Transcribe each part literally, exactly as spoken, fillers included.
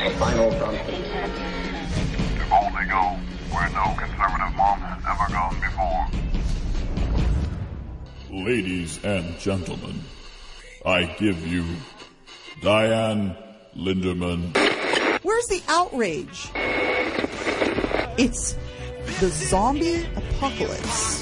Final frontier. To boldly go where no conservative mom has ever gone before. Ladies and gentlemen, I give you Diane Linderman. Where's the outrage? It's the zombie apocalypse.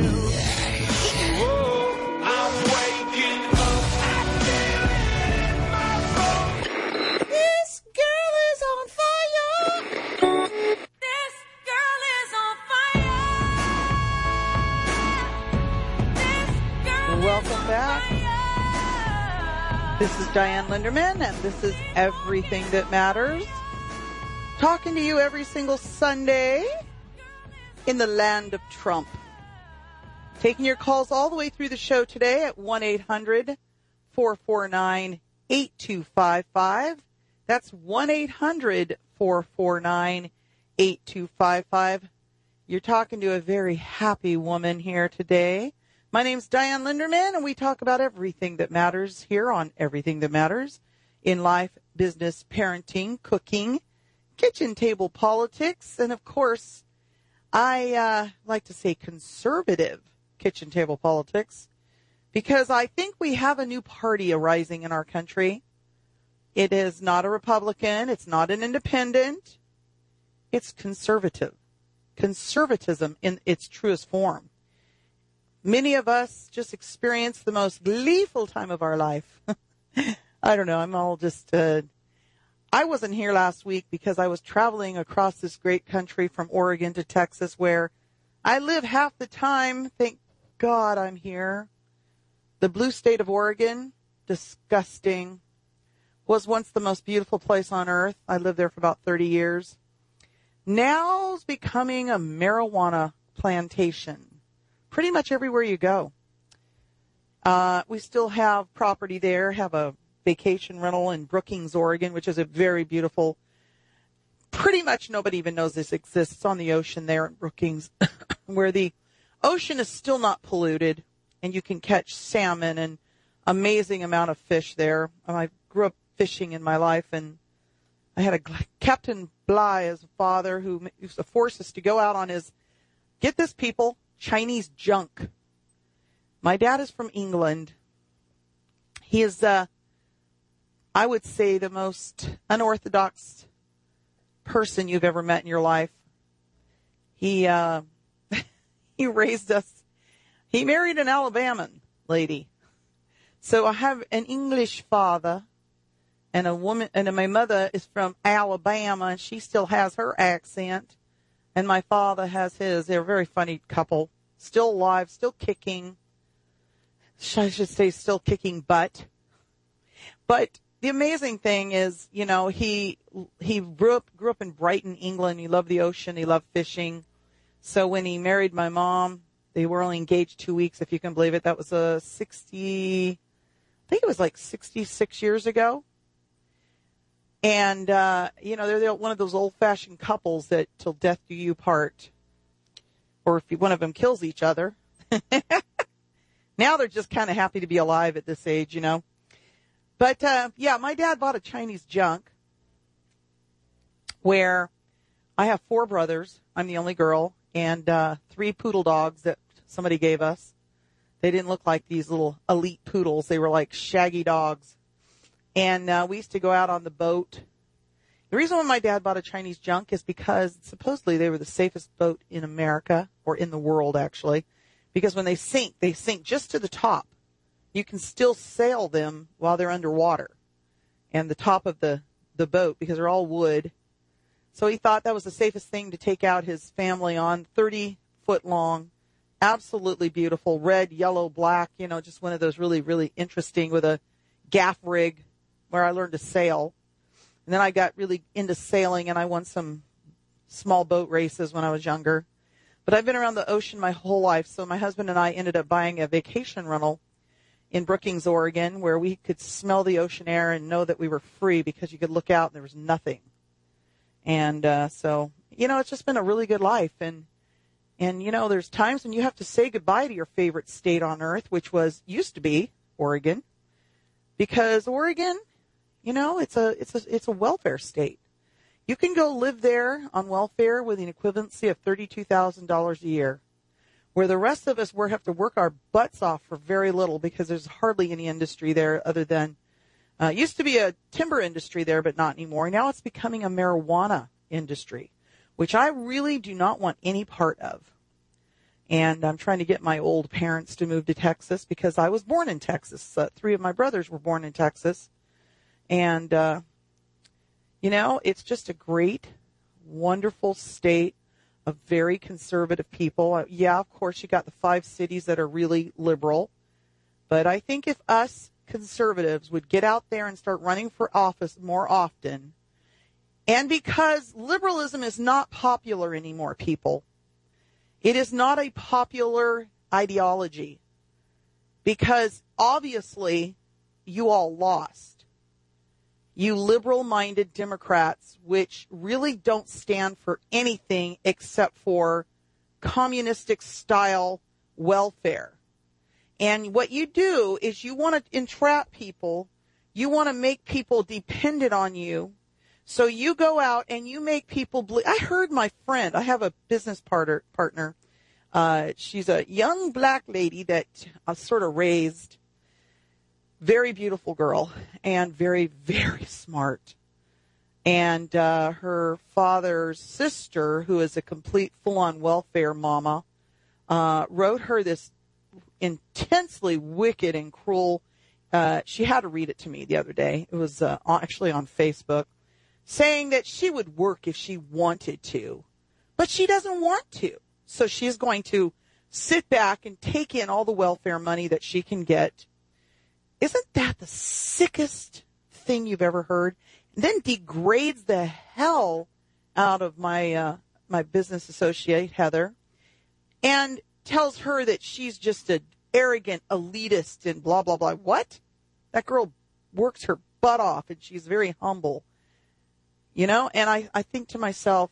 This girl is on fire. This girl is on fire. This girl Welcome back. This is Diane Linderman, and this is Everything That Matters. Talking to you every single Sunday in the land of Trump. Taking your calls all the way through the show today at one eight hundred four four nine eight two five five. That's one eight hundred four four nine eight two five five. You're talking to a very happy woman here today. My name's Diane Linderman, and we talk about everything that matters here on Everything That Matters in life, business, parenting, cooking, kitchen table politics, and of course, I uh, like to say conservative kitchen table politics, because I think we have a new party arising in our country. It is not a Republican. It's not an independent. It's conservative. Conservatism in its truest form. Many of us just experienced the most gleeful time of our life. I don't know. I'm all just... Uh, I wasn't here last week because I was traveling across this great country from Oregon to Texas, where I live half the time. Thank God I'm here. The blue state of Oregon, disgusting, was once the most beautiful place on earth. I lived there for about thirty years. Now it's becoming a marijuana plantation. Pretty much everywhere you go. Uh, we still have property there, have a vacation rental in Brookings, Oregon, which is a very beautiful, pretty much nobody even knows this exists. It's on the ocean there in Brookings, where the ocean is still not polluted, and you can catch salmon and amazing amount of fish there. I grew up fishing in my life, and I had a Captain Bly as a father who used to force us to go out on his, get this people, Chinese junk. My dad is from England. He is, uh, I would say, the most unorthodox person you've ever met in your life. He, uh, he raised us. He married an Alabama lady. So I have an English father and a woman, and my mother is from Alabama, and she still has her accent. And my father has his. They're a very funny couple. Still alive, still kicking. I should say still kicking butt. But the amazing thing is, you know, he he grew up, grew up in Brighton, England. He loved the ocean. He loved fishing. So when he married my mom, they were only engaged two weeks, if you can believe it. That was a sixty, I think it was like sixty-six years ago. And, uh, you know, they're, they're one of those old-fashioned couples that till death do you part. Or if one of them kills each other. Now they're just kind of happy to be alive at this age, you know. But, uh, yeah, my dad bought a Chinese junk where I have four brothers. I'm the only girl. And uh, three poodle dogs that somebody gave us. They didn't look like these little elite poodles. They were like shaggy dogs. And uh, we used to go out on the boat. The reason why my dad bought a Chinese junk is because supposedly they were the safest boat in America, or in the world, actually. Because when they sink, they sink just to the top. You can still sail them while they're underwater. And the top of the, the boat, because they're all wood. So he thought that was the safest thing to take out his family on. thirty foot long, absolutely beautiful, red, yellow, black, you know, just one of those really, really interesting, with a gaff rig where I learned to sail. And then I got really into sailing, and I won some small boat races when I was younger. But I've been around the ocean my whole life, so my husband and I ended up buying a vacation rental in Brookings, Oregon, where we could smell the ocean air and know that we were free, because you could look out and there was nothing. And uh, so, you know, it's just been a really good life. And, and, you know, there's times when you have to say goodbye to your favorite state on earth, which was, used to be, Oregon. Because Oregon, you know, it's a, it's a, it's a welfare state. You can go live there on welfare with an equivalency of thirty-two thousand dollars a year, where the rest of us we have to work our butts off for very little because there's hardly any industry there other than, uh, used to be a timber industry there, but not anymore. Now it's becoming a marijuana industry, which I really do not want any part of. And I'm trying to get my old parents to move to Texas because I was born in Texas. Uh, three of my brothers were born in Texas. And, uh, you know, it's just a great, wonderful state of very conservative people. Uh, yeah, of course, you got the five cities that are really liberal. But I think if us conservatives would get out there and start running for office more often, and because liberalism is not popular anymore, people, it is not a popular ideology because obviously you all lost. You liberal-minded Democrats, which really don't stand for anything except for communistic-style welfare. And what you do is you want to entrap people. You want to make people dependent on you. So you go out and you make people believe. I heard my friend, I have a business partner, partner. Uh, she's a young black lady that I sort of raised. Very beautiful girl and very, very smart. And uh, her father's sister, who is a complete full-on welfare mama, uh, wrote her this intensely wicked and cruel. Uh, she had to read it to me the other day. It was uh, actually on Facebook, saying that she would work if she wanted to, but she doesn't want to. So she's going to sit back and take in all the welfare money that she can get. Isn't that the sickest thing you've ever heard? And then degrades the hell out of my uh, my business associate, Heather, and tells her that she's just an arrogant elitist and blah, blah, blah. What? That girl works her butt off, and she's very humble. You know, and I, I think to myself,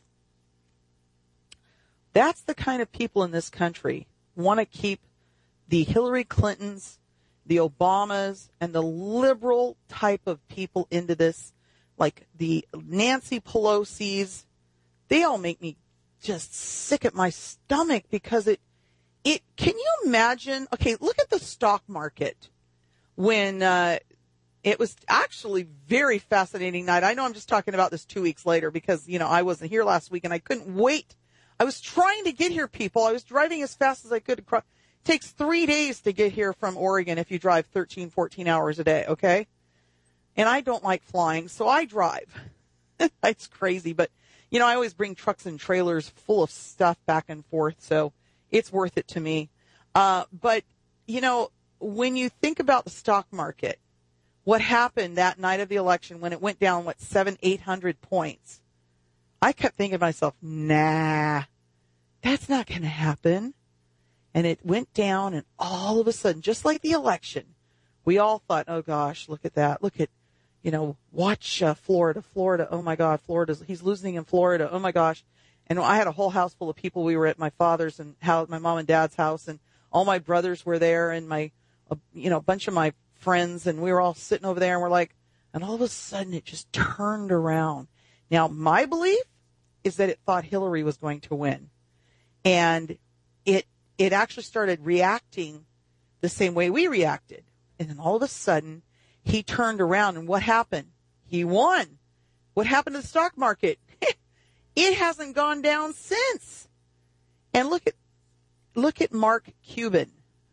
that's the kind of people in this country want to keep the Hillary Clintons, the Obamas, and the liberal type of people into this, like the Nancy Pelosi's. They all make me just sick at my stomach because it, it, can you imagine? Okay, look at the stock market when, uh, it was actually very fascinating night. I know I'm just talking about this two weeks later because, you know, I wasn't here last week and I couldn't wait. I was trying to get here, people. I was driving as fast as I could. It takes three days to get here from Oregon if you drive thirteen, fourteen hours a day, okay? And I don't like flying, so I drive. It's crazy, but, you know, I always bring trucks and trailers full of stuff back and forth, so it's worth it to me. Uh, but, you know, when you think about the stock market, what happened that night of the election when it went down, what, seven, eight hundred points? I kept thinking to myself, nah, that's not going to happen. And it went down, and all of a sudden, just like the election, we all thought, oh, gosh, look at that. Look at, you know, watch uh, Florida, Florida. Oh, my God, Florida's, he's losing in Florida. Oh, my gosh. And I had a whole house full of people. We were at my father's and how my mom and dad's house, and all my brothers were there, and my, uh, you know, a bunch of my friends, and we were all sitting over there, and we're like, and all of a sudden it just turned around. Now, my belief is that it thought Hillary was going to win, and it it actually started reacting the same way we reacted, and then all of a sudden he turned around, and what happened? He won. What happened to the stock market? It hasn't gone down since. And look at look at Mark Cuban,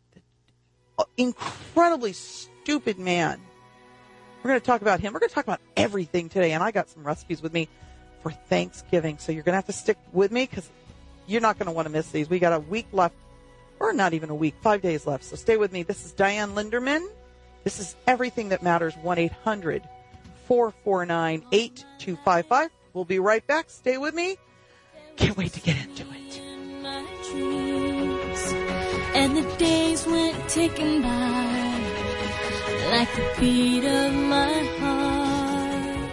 incredibly stupid man. We're going to talk about him. We're going to talk about everything today, and I got some recipes with me for Thanksgiving, so you're going to have to stick with me because you're not going to want to miss these. We got a week left, or not even a week, five days left, so stay with me. This is Diane Linderman. This is Everything That Matters, one eight hundred four four nine eight two five five. We'll be right back. Stay with me. Can't wait to get into it. And the days went ticking by like the beat of my heart.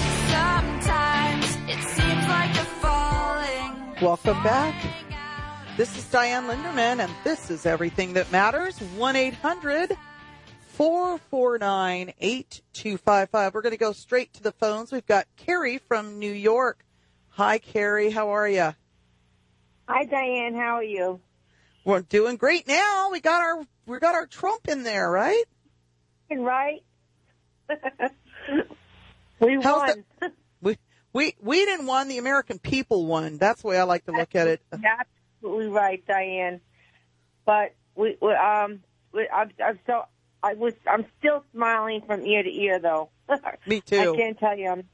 Sometimes it seems like you're falling. Welcome back. This is Diane Linderman, and this is Everything That Matters. one eight hundred four four nine eight two five five. We're going to go straight to the phones. We've got Carrie from New York. Hi, Carrie. How are you? Hi, Diane. How are you? We're doing great now. We got our we got our Trump in there, right? Right. we How's won. The, we we we didn't win. The American people won. That's the way I like to look at it. Absolutely right, Diane. But we, we um, we, I'm, I'm so I was I'm still smiling from ear to ear, though. Me too. I can't tell you. I'm,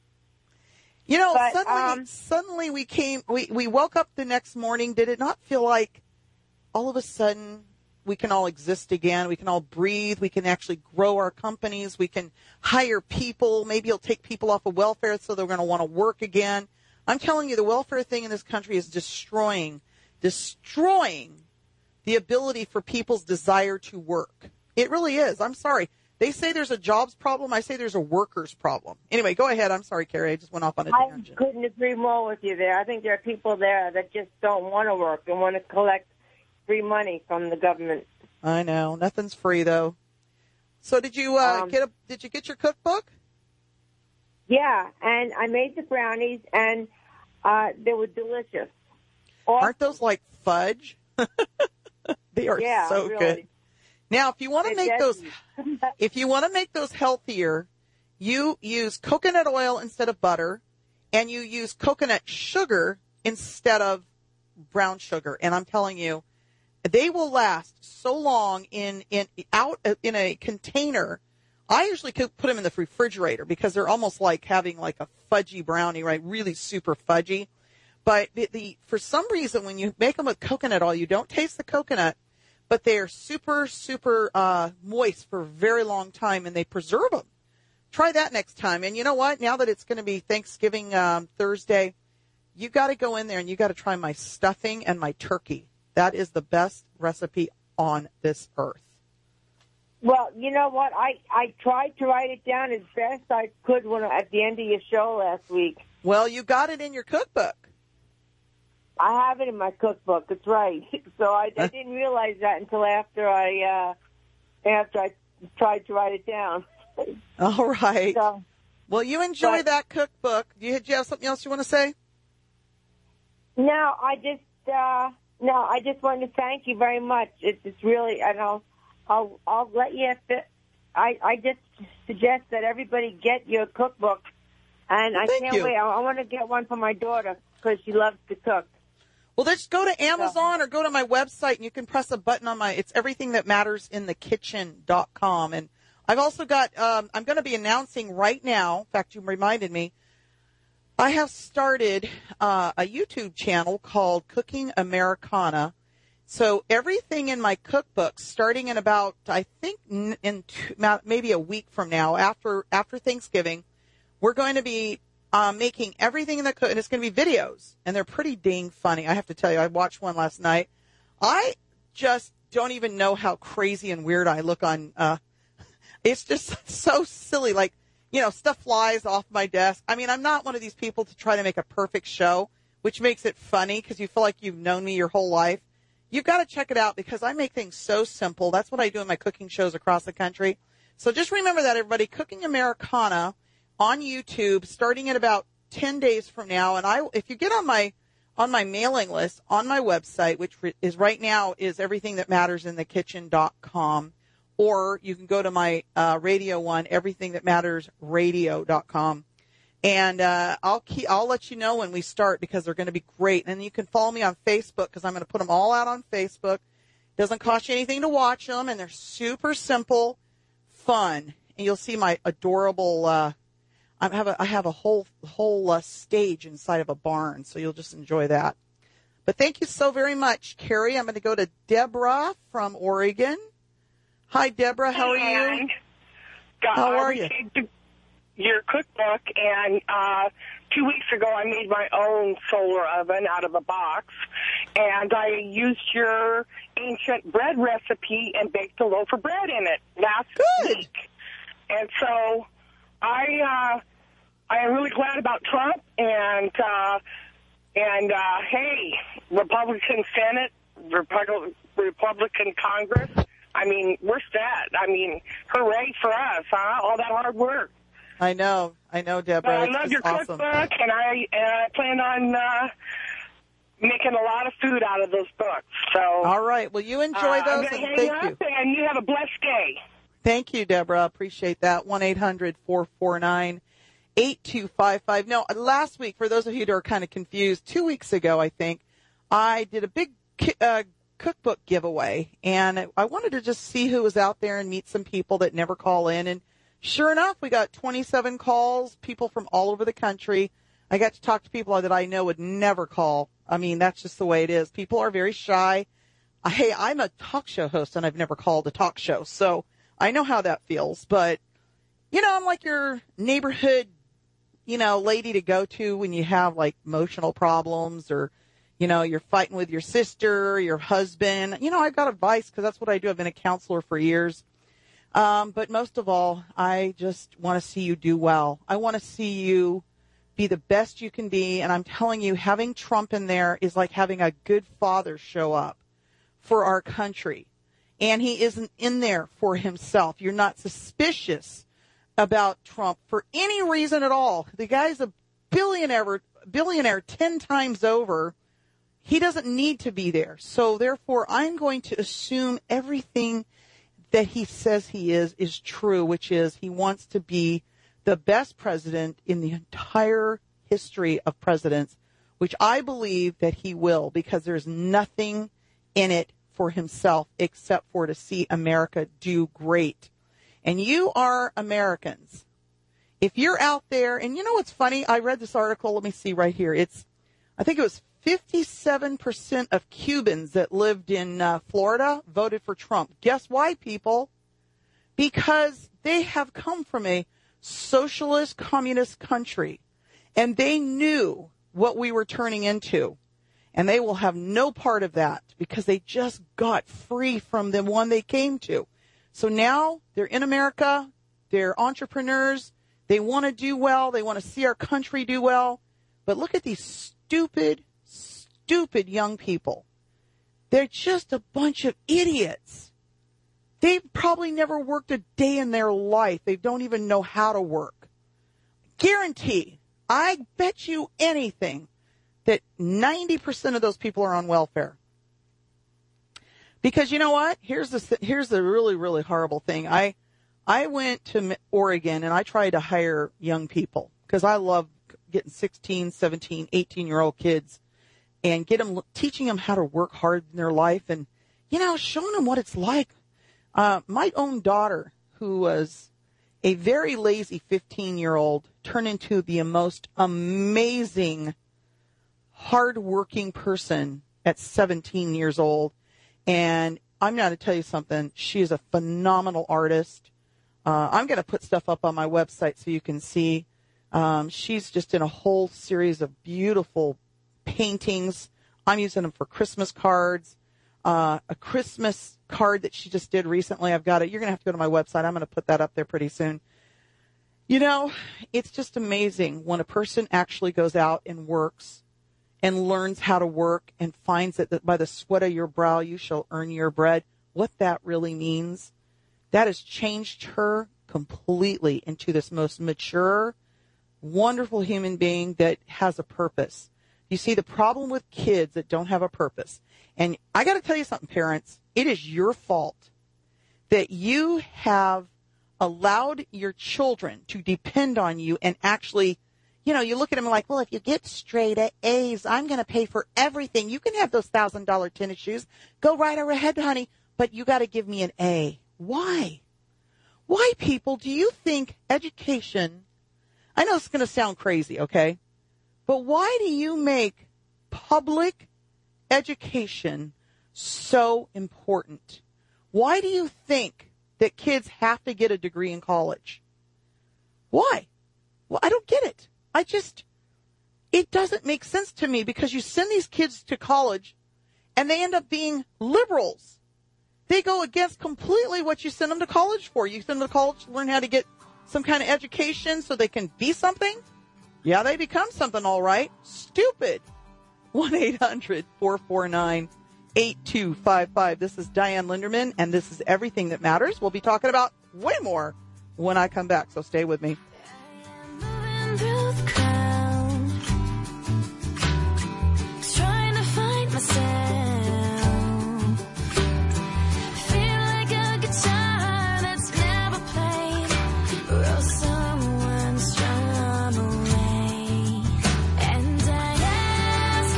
You know, But, suddenly, um, suddenly we came, we, we woke up the next morning. Did it not feel like all of a sudden we can all exist again? We can all breathe. We can actually grow our companies. We can hire people. Maybe you'll take people off of welfare so they're going to want to work again. I'm telling you, the welfare thing in this country is destroying, destroying the ability for people's desire to work. It really is. I'm sorry. They say there's a jobs problem. I say there's a workers problem. Anyway, go ahead. I'm sorry, Carrie. I just went off on a I tangent. couldn't agree more with you there. I think there are people there that just don't want to work and want to collect free money from the government. I know. Nothing's free, though. So did you uh, Um, get a? Did you get your cookbook? Yeah, and I made the brownies, and uh, they were delicious. Awesome. Aren't those like fudge? They are Yeah, so really. good. Now, if you want to They're make those, deadly. if you want to make those healthier, you use coconut oil instead of butter, and you use coconut sugar instead of brown sugar. And I'm telling you, they will last so long in in out in a container. I usually could put them in the refrigerator because they're almost like having like a fudgy brownie, right? Really super fudgy. But the, the for some reason, when you make them with coconut oil, you don't taste the coconut, but they are super, super uh, moist for a very long time, and they preserve them. Try that next time. And you know what? Now that it's going to be Thanksgiving um, Thursday, you got to go in there and you got to try my stuffing and my turkey. That is the best recipe on this earth. Well, you know what? I, I tried to write it down as best I could when at the end of your show last week. Well, you got it in your cookbook. I have it in my cookbook. That's right. So I, I didn't realize that until after I uh, after I tried to write it down. All right. So, Well, you enjoy but- that cookbook. Do you, do you have something else you want to say? no, I just uh, no, I just wanted to thank you very much. It's, it's really, and I'll I'll I'll let you. I I just suggest that everybody get your cookbook, and I Thank can't you. wait. I, I want to get one for my daughter because she loves to cook. Well, just go to Amazon or go to my website, and you can press a button on my, it's everything that matters in the kitchen dot com. And I've also got, um, I'm going to be announcing right now, in fact, you reminded me, I have started uh, a YouTube channel called Cooking Americana. So everything in my cookbook, starting in about, I think, n- in two, maybe a week from now, after after Thanksgiving, we're going to be uh, making everything in the cook, and it's going to be videos, and they're pretty dang funny. I have to tell you, I watched one last night. I just don't even know how crazy and weird I look on. Uh, it's just so silly, like, you know, stuff flies off my desk. I mean, I'm not one of these people to try to make a perfect show, which makes it funny because you feel like you've known me your whole life. You've got to check it out because I make things so simple. That's what I do in my cooking shows across the country. So just remember that, everybody. Cooking Americana on YouTube, starting in about ten days from now. And I, if you get on my on my mailing list on my website, which is right now is everything that matters in the kitchen dot com, or you can go to my uh, radio one, everything that matters radio dot com. And uh, I'll keep, I'll let you know when we start because they're going to be great. And you can follow me on Facebook because I'm going to put them all out on Facebook. Doesn't cost you anything to watch them, and they're super simple, fun. And you'll see my adorable. Uh, I have a I have a whole whole uh, stage inside of a barn, so you'll just enjoy that. But thank you so very much, Carrie. I'm going to go to Deborah from Oregon. Hi, Deborah. How are you? God, How are I you? received your cookbook, and uh, two weeks ago I made my own solar oven out of a box, and I used your ancient bread recipe and baked a loaf of bread in it last Good. week. And so I uh, I am really glad about Trump, and uh, And, uh, hey, Republican Senate, Repu- Republican Congress, I mean, we're set. I mean, hooray for us, huh? All that hard work. I know. I know, Deborah. But I It's love just your awesome. cookbook, and I uh, plan on uh, making a lot of food out of those books. So, All right. Well, you enjoy uh, those, I'm and gonna thank hang you. up, and you have a blessed day. Thank you, Deborah. Appreciate that. one eight hundred four four nine eight two five five. No, last week, for those of you that are kind of confused, two weeks ago, I think, I did a big uh, cookbook giveaway, and I wanted to just see who was out there and meet some people that never call in. And sure enough, we got twenty-seven calls, people from all over the country. I got to talk to people that I know would never call. I mean, that's just the way it is. People are very shy. Hey, I'm a talk show host, and I've never called a talk show, so I know how that feels. But, you know, I'm like your neighborhood, you know, lady to go to when you have, like, emotional problems, or, you know, you're fighting with your sister, your husband. You know, I've got advice because that's what I do. I've been a counselor for years. Um, but most of all, I just want to see you do well. I want to see you be the best you can be. And I'm telling you, having Trump in there is like having a good father show up for our country. And he isn't in there for himself. You're not suspicious about Trump for any reason at all. The guy's a billionaire, billionaire ten times over. He doesn't need to be there. So therefore, I'm going to assume everything that he says he is is true, which is he wants to be the best president in the entire history of presidents, which I believe that he will, because there's nothing in it for himself except for to see America do great. And you are Americans. If you're out there, and you know what's funny? I read this article. Let me see right here. It's, I think it was fifty-seven percent of Cubans that lived in uh, Florida voted for Trump. Guess why, people? Because they have come from a socialist communist country, and they knew what we were turning into. And they will have no part of that because they just got free from the one they came to. So now they're in America. They're entrepreneurs. They want to do well. They want to see our country do well. But look at these stupid, stupid young people. They're just a bunch of idiots. They've probably never worked a day in their life. They don't even know how to work. Guarantee, I bet you anything, that ninety percent of those people are on welfare. Because you know what? Here's the here's the really, really horrible thing. I I went to Oregon and I tried to hire young people because I love getting sixteen, seventeen, eighteen-year-old kids and get them, teaching them how to work hard in their life and, you know, showing them what it's like. Uh, my own daughter, who was a very lazy fifteen-year-old, turned into the most amazing hard-working person at seventeen years old. And I'm going to tell you something. She is a phenomenal artist. Uh, I'm going to put stuff up on my website so you can see. Um, she's just in a whole series of beautiful paintings. I'm using them for Christmas cards. Uh, a Christmas card that she just did recently. I've got it. You're going to have to go to my website. I'm going to put that up there pretty soon. You know, it's just amazing when a person actually goes out and works and learns how to work and finds that by the sweat of your brow you shall earn your bread. What that really means, that has changed her completely into this most mature, wonderful human being that has a purpose. You see, the problem with kids that don't have a purpose, and I got to tell you something, parents, it is your fault that you have allowed your children to depend on you and actually, you know, you look at them like, well, if you get straight A's, I'm going to pay for everything. You can have those one thousand dollars tennis shoes. Go right ahead, honey, but you got to give me an A. Why? Why, people, do you think education, I know it's going to sound crazy, okay, but why do you make public education so important? Why do you think that kids have to get a degree in college? Why? Well, I don't get it. I just, it doesn't make sense to me because you send these kids to college and they end up being liberals. They go against completely what you send them to college for. You send them to college to learn how to get some kind of education so they can be something. Yeah, they become something, all right. Stupid. one eight hundred four four nine eight two five five. This is Diane Linderman, and this is Everything That Matters. We'll be talking about way more when I come back, so stay with me. Moving through the crowd, trying to find myself. Feel like a guitar that's never played, or someone strung away. And I ask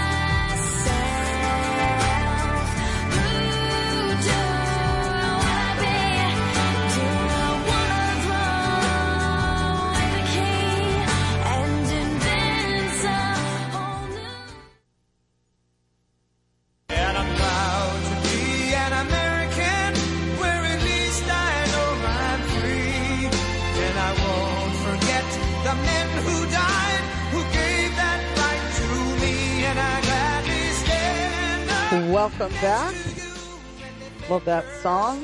myself, who do I wanna be? Do I wanna throw away the key and invent a whole new? And I'm proud to be an American, where at least I know I'm free. And I won't forget the men who died, who gave that right to me. And I gladly stand up. Welcome back. Love that song.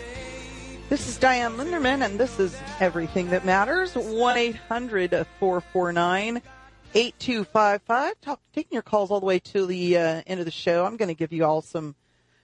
This is Diane Linderman, and this is Everything That Matters. one eight hundred four four nine eight two five five. Talk, taking your calls all the way to the uh, end of the show. I'm going to give you all some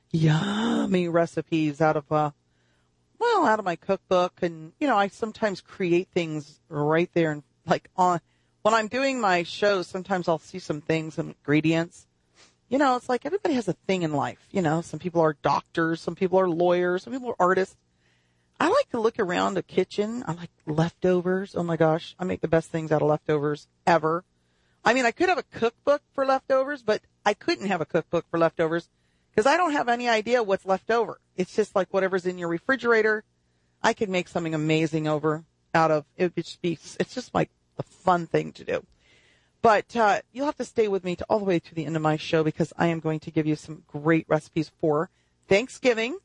yummy recipes out of, uh, well, out of my cookbook. And, you know, I sometimes create things right there. And like on, when I'm doing my shows, sometimes I'll see some things, some ingredients. You know, it's like everybody has a thing in life. You know, some people are doctors, some people are lawyers, some people are artists. I like to look around the kitchen. I like leftovers. Oh my gosh, I make the best things out of leftovers ever. I mean, I could have a cookbook for leftovers, but I couldn't have a cookbook for leftovers because I don't have any idea what's left over. It's just like whatever's in your refrigerator. I could make something amazing over out of it. Would just be, it's just like a fun thing to do. But uh, you'll have to stay with me to all the way to the end of my show because I am going to give you some great recipes for Thanksgiving.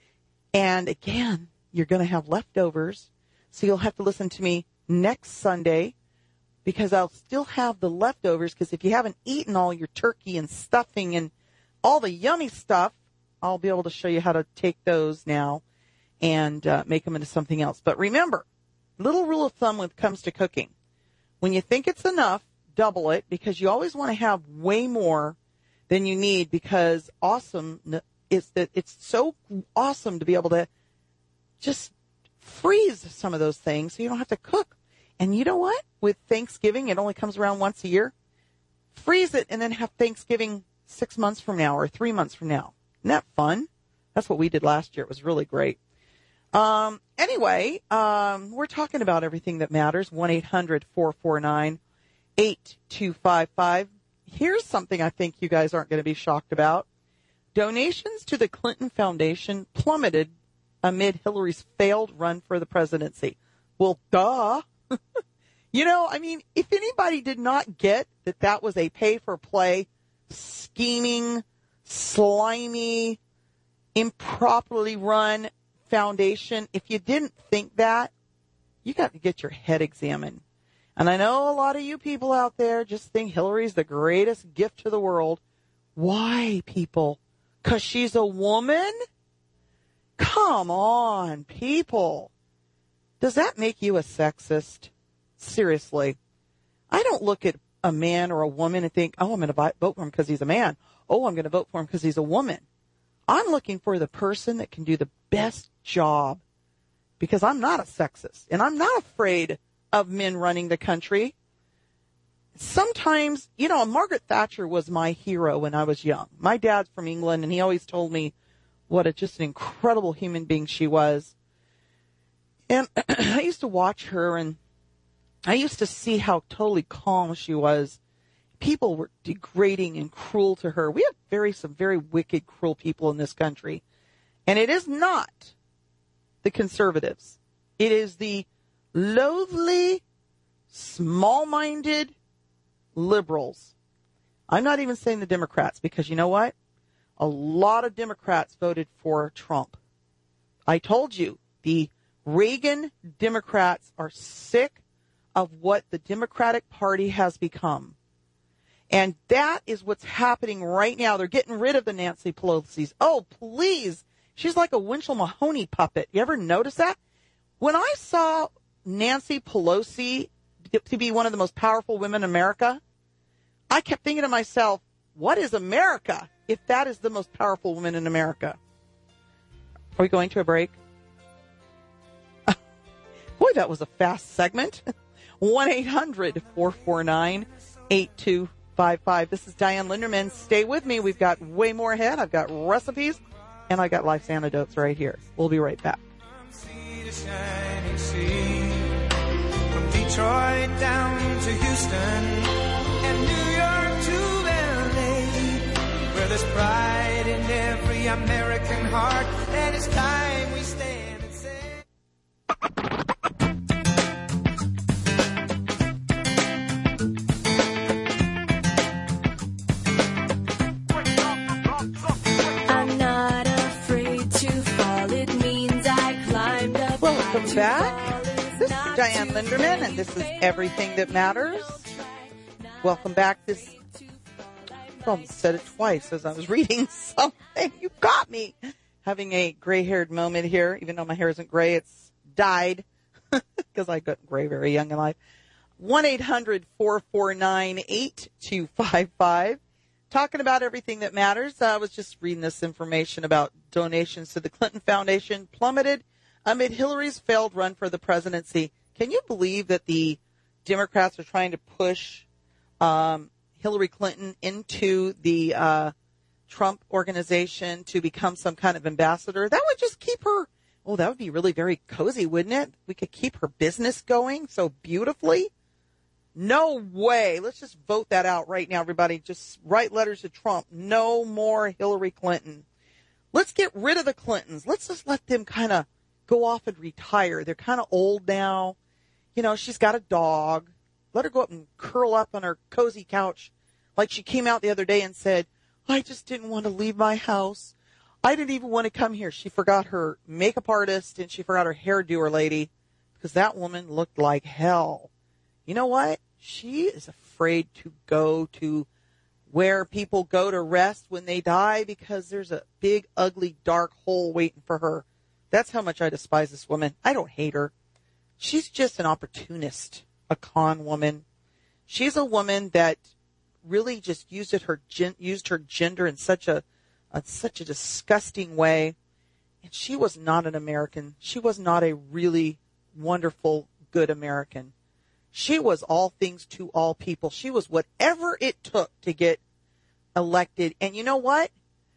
And again, you're going to have leftovers. So you'll have to listen to me next Sunday because I'll still have the leftovers because if you haven't eaten all your turkey and stuffing and all the yummy stuff, I'll be able to show you how to take those now and uh, make them into something else. But remember, little rule of thumb when it comes to cooking. When you think it's enough, double it because you always want to have way more than you need because awesome is that it's so awesome to be able to just freeze some of those things so you don't have to cook. And you know what? With Thanksgiving, it only comes around once a year. Freeze it and then have Thanksgiving six months from now or three months from now. Isn't that fun? That's what we did last year. It was really great. Um, anyway, um, we're talking about Everything That Matters, one eight hundred four four nine eight two five five. Here's something I think you guys aren't going to be shocked about. Donations to the Clinton Foundation plummeted amid Hillary's failed run for the presidency. Well, duh. You know, I mean, if anybody did not get that that was a pay-for-play, scheming, slimy, improperly run foundation, if you didn't think that, you got to get your head examined. And I know a lot of you people out there just think Hillary's the greatest gift to the world. Why, people? 'Cause she's a woman? Come on, people. Does that make you a sexist? Seriously. I don't look at a man or a woman and think, oh, I'm going to vote for him because he's a man. Oh, I'm going to vote for him because he's a woman. I'm looking for the person that can do the best job because I'm not a sexist and I'm not afraid of men running the country. Sometimes, you know, Margaret Thatcher was my hero when I was young. My dad's from England and he always told me what a just an incredible human being she was. And I used to watch her and I used to see how totally calm she was. People were degrading and cruel to her. We have very, some very wicked, cruel people in this country. And it is not the conservatives. It is the loathly, small-minded liberals. I'm not even saying the Democrats because you know what? A lot of Democrats voted for Trump. I told you, the Reagan Democrats are sick of what the Democratic Party has become. And that is what's happening right now. They're getting rid of the Nancy Pelosi's. Oh, please. She's like a Winchell Mahoney puppet. You ever notice that? When I saw Nancy Pelosi to be one of the most powerful women in America, I kept thinking to myself, what is America if that is the most powerful woman in America? Are we going to a break? Boy, that was a fast segment. one eight hundred four four nine eight two five five. This is Diane Linderman. Stay with me. We've got way more ahead. I've got recipes, and I got life's antidotes right here. We'll be right back. Sea to shining sea, from Detroit down to Houston, and New York to L A, where there's pride in every American heart, and it's time we stand and say. I'm not afraid to fall. It means I climbed up. Welcome back. This is Diane Linderman, and this is Everything That Matters. Welcome back. This I almost said it twice as I was reading something. You got me. Having a gray-haired moment here, even though my hair isn't gray, it's dyed because I got gray very young in life. one eight hundred four four nine eight two five five. Talking about everything that matters. I was just reading this information about donations to the Clinton Foundation plummeted amid Hillary's failed run for the presidency. Can you believe that the Democrats are trying to push um, Hillary Clinton into the uh, Trump organization to become some kind of ambassador? That would just keep her, oh, that would be really very cozy, wouldn't it? We could keep her business going so beautifully. No way. Let's just vote that out right now, everybody. Just write letters to Trump. No more Hillary Clinton. Let's get rid of the Clintons. Let's just let them kind of go off and retire. They're kind of old now. You know, she's got a dog. Let her go up and curl up on her cozy couch like she came out the other day and said, I just didn't want to leave my house. I didn't even want to come here. She forgot her makeup artist and she forgot her hairdoer lady because that woman looked like hell. You know what? She is afraid to go to where people go to rest when they die because there's a big, ugly, dark hole waiting for her. That's how much I despise this woman. I don't hate her. She's just an opportunist, a con woman. She's a woman that really just used it her gen, used her gender in such a, a such a disgusting way. And she was not an American. She was not a really wonderful, good American. She was all things to all people. She was whatever it took to get elected. And you know what?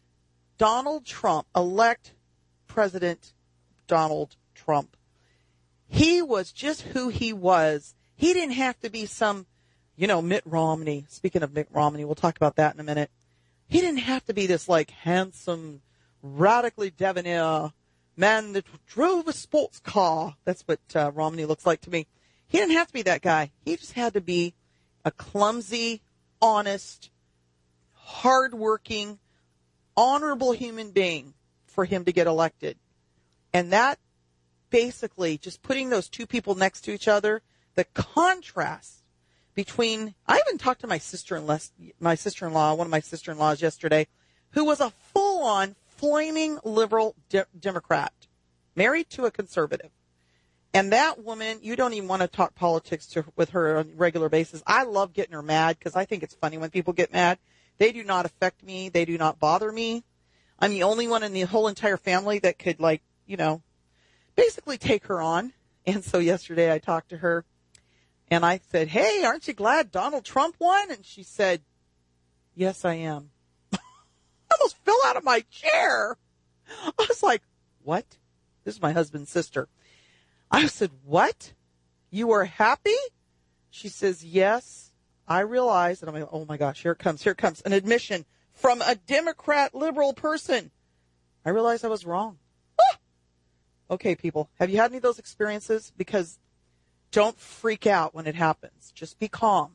Donald Trump, elect President Donald Trump. He was just who he was. He didn't have to be some, you know, Mitt Romney. Speaking of Mitt Romney, we'll talk about that in a minute. He didn't have to be this, like, handsome, radically debonair man that drove a sports car. That's what uh, Romney looks like to me. He didn't have to be that guy. He just had to be a clumsy, honest, hardworking, honorable human being for him to get elected. And that basically, just putting those two people next to each other, the contrast between, I even talked to my sister-in-law, my sister-in-law, one of my sister-in-laws yesterday, who was a full-on flaming liberal de- Democrat, married to a conservative. And that woman, you don't even want to talk politics to, with her on a regular basis. I love getting her mad because I think it's funny when people get mad. They do not affect me. They do not bother me. I'm the only one in the whole entire family that could, like, you know, basically take her on. And so yesterday I talked to her and I said, hey, aren't you glad Donald Trump won? And she said, yes, I am. I almost fell out of my chair. I was like, what? This is my husband's sister. I said, what? You are happy? She says, yes, I realize. And I'm like, oh my gosh, here it comes. Here it comes. An admission from a Democrat liberal person. I realized I was wrong. Ah! Okay, people, have you had any of those experiences? Because don't freak out when it happens. Just be calm.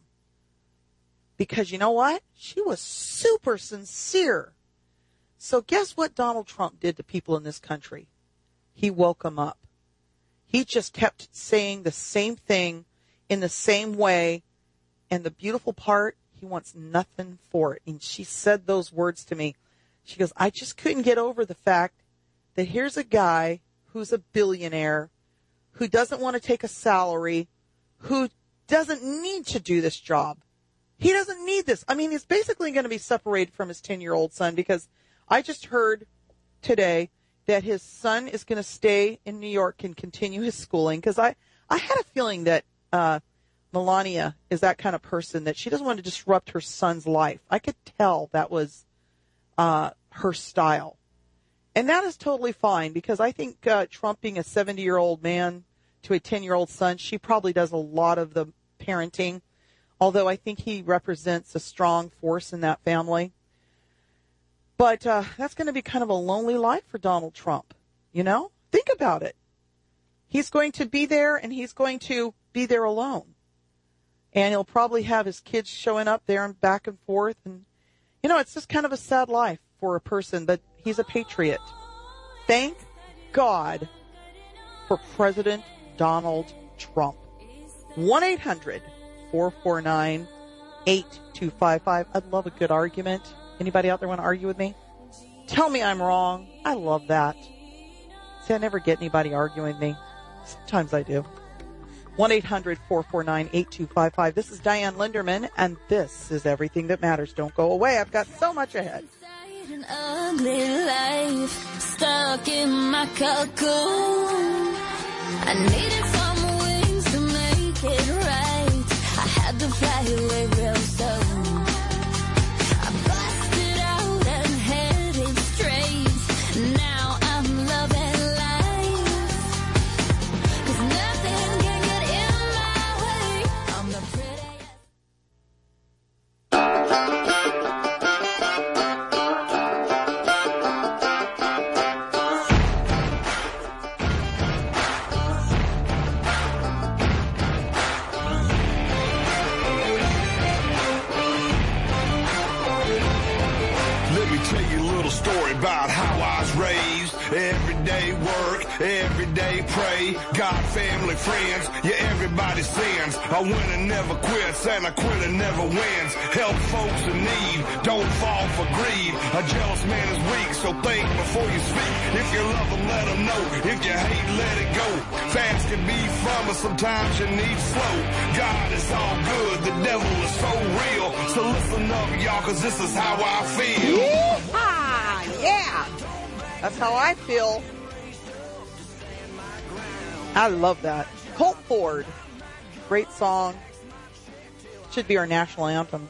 Because you know what? She was super sincere. So guess what Donald Trump did to people in this country? He woke them up. He just kept saying the same thing in the same way. And the beautiful part, he wants nothing for it. And she said those words to me. She goes, I just couldn't get over the fact that here's a guy who's a billionaire, who doesn't want to take a salary, who doesn't need to do this job. He doesn't need this. I mean, he's basically going to be separated from his ten-year-old son because I just heard today that his son is going to stay in New York and continue his schooling because I, I had a feeling that uh, Melania is that kind of person that she doesn't want to disrupt her son's life. I could tell that was uh, her style. And that is totally fine because I think uh, Trump being a seventy-year-old man to a ten-year-old son, she probably does a lot of the parenting, although I think he represents a strong force in that family. But uh, that's going to be kind of a lonely life for Donald Trump, you know? Think about it. He's going to be there, and he's going to be there alone. And he'll probably have his kids showing up there and back and forth. And, you know, it's just kind of a sad life for a person, but he's a patriot. Thank God for President Donald Trump. one eight hundred four four nine eight two five five. I'd love a good argument. Anybody out there want to argue with me? Tell me I'm wrong. I love that. See, I never get anybody arguing with me. Sometimes I do. one eight hundred four four nine eight two five five. This is Diane Linderman, and this is Everything That Matters. Don't go away. I've got so much ahead. An ugly life stuck in my cocoon. I needed some wings to make it right. I had to fly away real soon. I busted out and headed straight. Now I'm loving life. 'Cause nothing can get in my way. I'm the prettiest. Story about how I was raised. Everyday work, everyday pray. God, family, friends, yeah, everybody sins. A winner never quits and a quitter never wins. Help folks in need, don't fall for greed. A jealous man is weak, so think before you speak. If you love them, let them know. If you hate, let it go. Fast can be fun, but sometimes you need slow. God is all good, the devil is so real. So listen up, y'all, 'cause this is how I feel. Yeehaw! Yeah, that's how I feel. I love that. Colt Ford, great song. Should be our national anthem.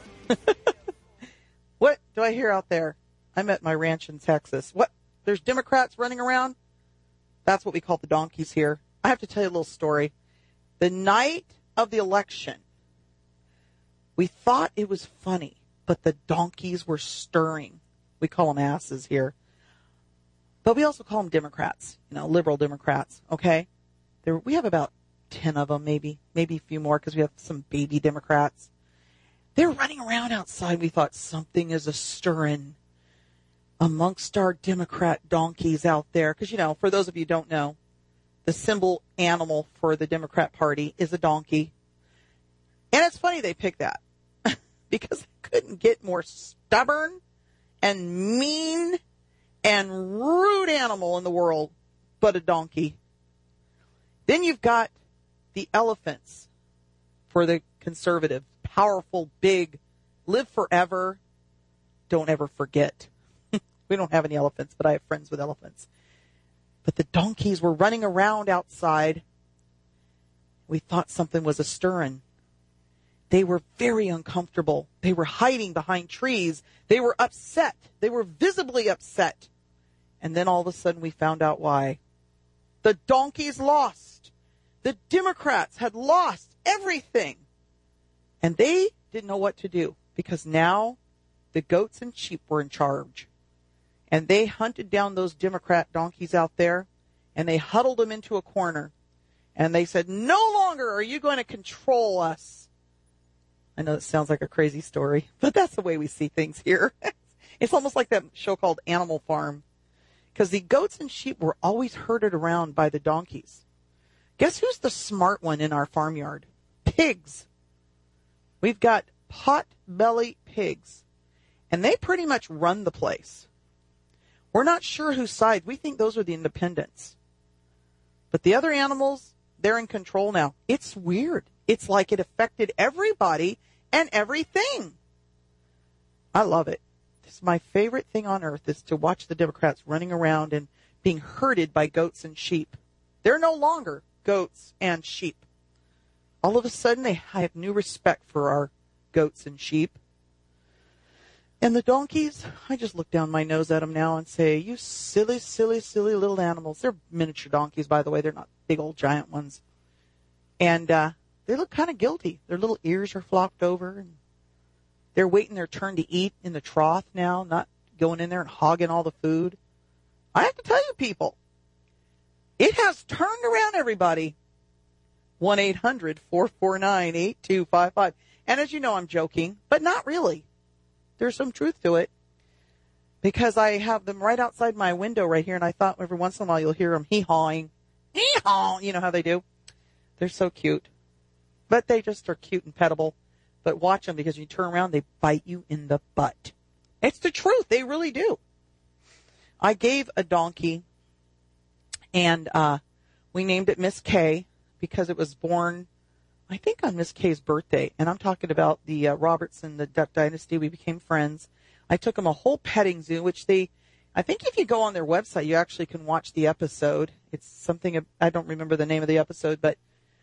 What do I hear out there? I'm at my ranch in Texas. What? There's Democrats running around? That's what we call the donkeys here. I have to tell you a little story. The night of the election, we thought it was funny, but the donkeys were stirring. We call them asses here. But we also call them Democrats, you know, liberal Democrats, okay? There, we have about ten of them, maybe, maybe a few more because we have some baby Democrats. They're running around outside. We thought something is a-stirring amongst our Democrat donkeys out there. Because, you know, for those of you who don't know, the symbol animal for the Democrat Party is a donkey. And it's funny they picked that because they couldn't get more stubborn and mean and rude animal in the world but a donkey. Then you've got the elephants for the conservative. Powerful, big, live forever, don't ever forget. We don't have any elephants, but I have friends with elephants. But the donkeys were running around outside. We thought something was a-stirring. They were very uncomfortable. They were hiding behind trees. They were upset. They were visibly upset. And then all of a sudden we found out why. The donkeys lost. The Democrats had lost everything. And they didn't know what to do because now the goats and sheep were in charge. And they hunted down those Democrat donkeys out there and they huddled them into a corner. And they said, no longer are you going to control us. I know it sounds like a crazy story, but that's the way we see things here. It's almost like that show called Animal Farm. Because the goats and sheep were always herded around by the donkeys. Guess who's the smart one in our farmyard? Pigs. We've got pot-belly pigs. And they pretty much run the place. We're not sure whose side. We think those are the independents. But the other animals, they're in control now. It's weird. It's like it affected everybody and everything. I love it. It's my favorite thing on earth is to watch the Democrats running around and being herded by goats and sheep. They're no longer goats and sheep. All of a sudden, they have new respect for our goats and sheep. And the donkeys, I just look down my nose at them now and say, you silly, silly, silly little animals. They're miniature donkeys, by the way. They're not big old giant ones. And uh, they look kind of guilty. Their little ears are flopped over, and they're waiting their turn to eat in the trough now, not going in there and hogging all the food. I have to tell you, people, it has turned around everybody. one eight hundred four four nine eight two five five. And as you know, I'm joking, but not really. There's some truth to it. Because I have them right outside my window right here, and I thought every once in a while you'll hear them hee-hawing. Hee-haw! You know how they do? They're so cute. But they just are cute and pettable. But watch them, because when you turn around, they bite you in the butt. It's the truth. They really do. I gave a donkey, and uh, we named it Miss Kay, because it was born, I think, on Miss Kay's birthday. And I'm talking about the uh, Robertson, the Duck Dynasty. We became friends. I took them a whole petting zoo, which they, I think if you go on their website, you actually can watch the episode. It's something, I don't remember the name of the episode, but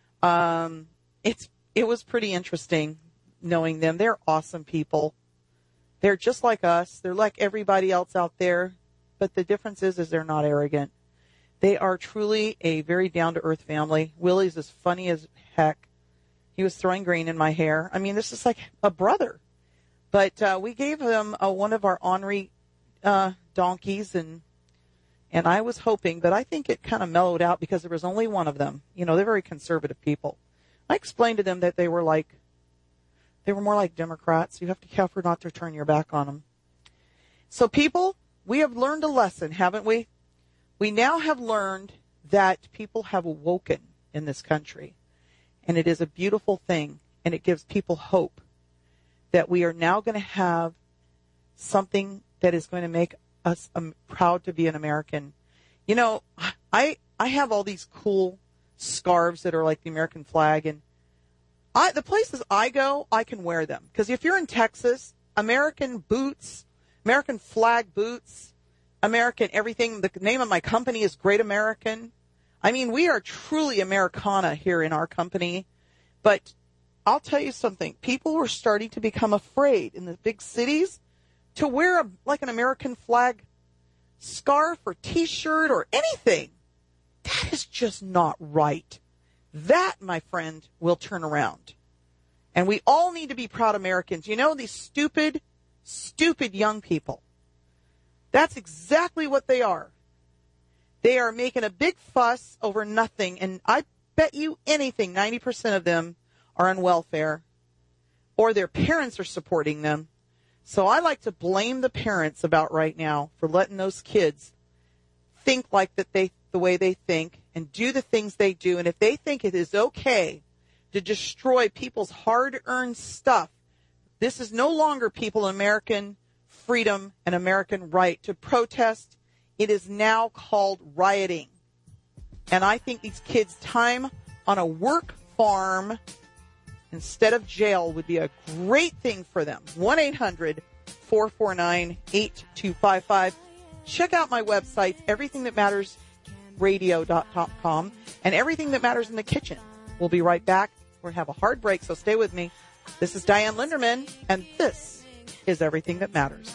um, it's it was pretty interesting knowing them. They're awesome people. They're just like us. They're like everybody else out there. But the difference is, is they're not arrogant. They are truly a very down-to-earth family. Willie's as funny as heck. He was throwing green in my hair. I mean, this is like a brother. But uh, we gave him uh, one of our ornery uh, donkeys, and and I was hoping, but I think it kind of mellowed out because there was only one of them. You know, they're very conservative people. I explained to them that they were like, they were more like Democrats. You have to be careful not to turn your back on them. So people, we have learned a lesson, haven't we? We now have learned that people have awoken in this country, and it is a beautiful thing, and it gives people hope that we are now going to have something that is going to make us um, proud to be an American. You know, I I have all these cool scarves that are like the American flag, and I the places I go, I can wear them. Because if you're in Texas, American boots, American flag boots, American everything, the name of my company is Great American. I mean, we are truly Americana here in our company, but I'll tell you something. People were starting to become afraid in the big cities to wear a, like an American flag scarf or T-shirt or anything. That is just not right. That, my friend, will turn around. And we all need to be proud Americans. You know, these stupid, stupid young people. That's exactly what they are. They are making a big fuss over nothing. And I bet you anything, ninety percent of them are on welfare, or their parents are supporting them. So I like to blame the parents about right now for letting those kids think like that they the way they think and do the things they do. And if they think it is okay to destroy people's hard-earned stuff, this is no longer people American freedom and American right to protest. It is now called rioting. And I think these kids' time on a work farm instead of jail would be a great thing for them. one eight hundred four four nine eight two five five. Check out my website, everything that matters radio dot com, and Everything That Matters in the Kitchen. We'll be right back. We're going to have a hard break, so stay with me. This is Diane Linderman, and this is Everything That Matters.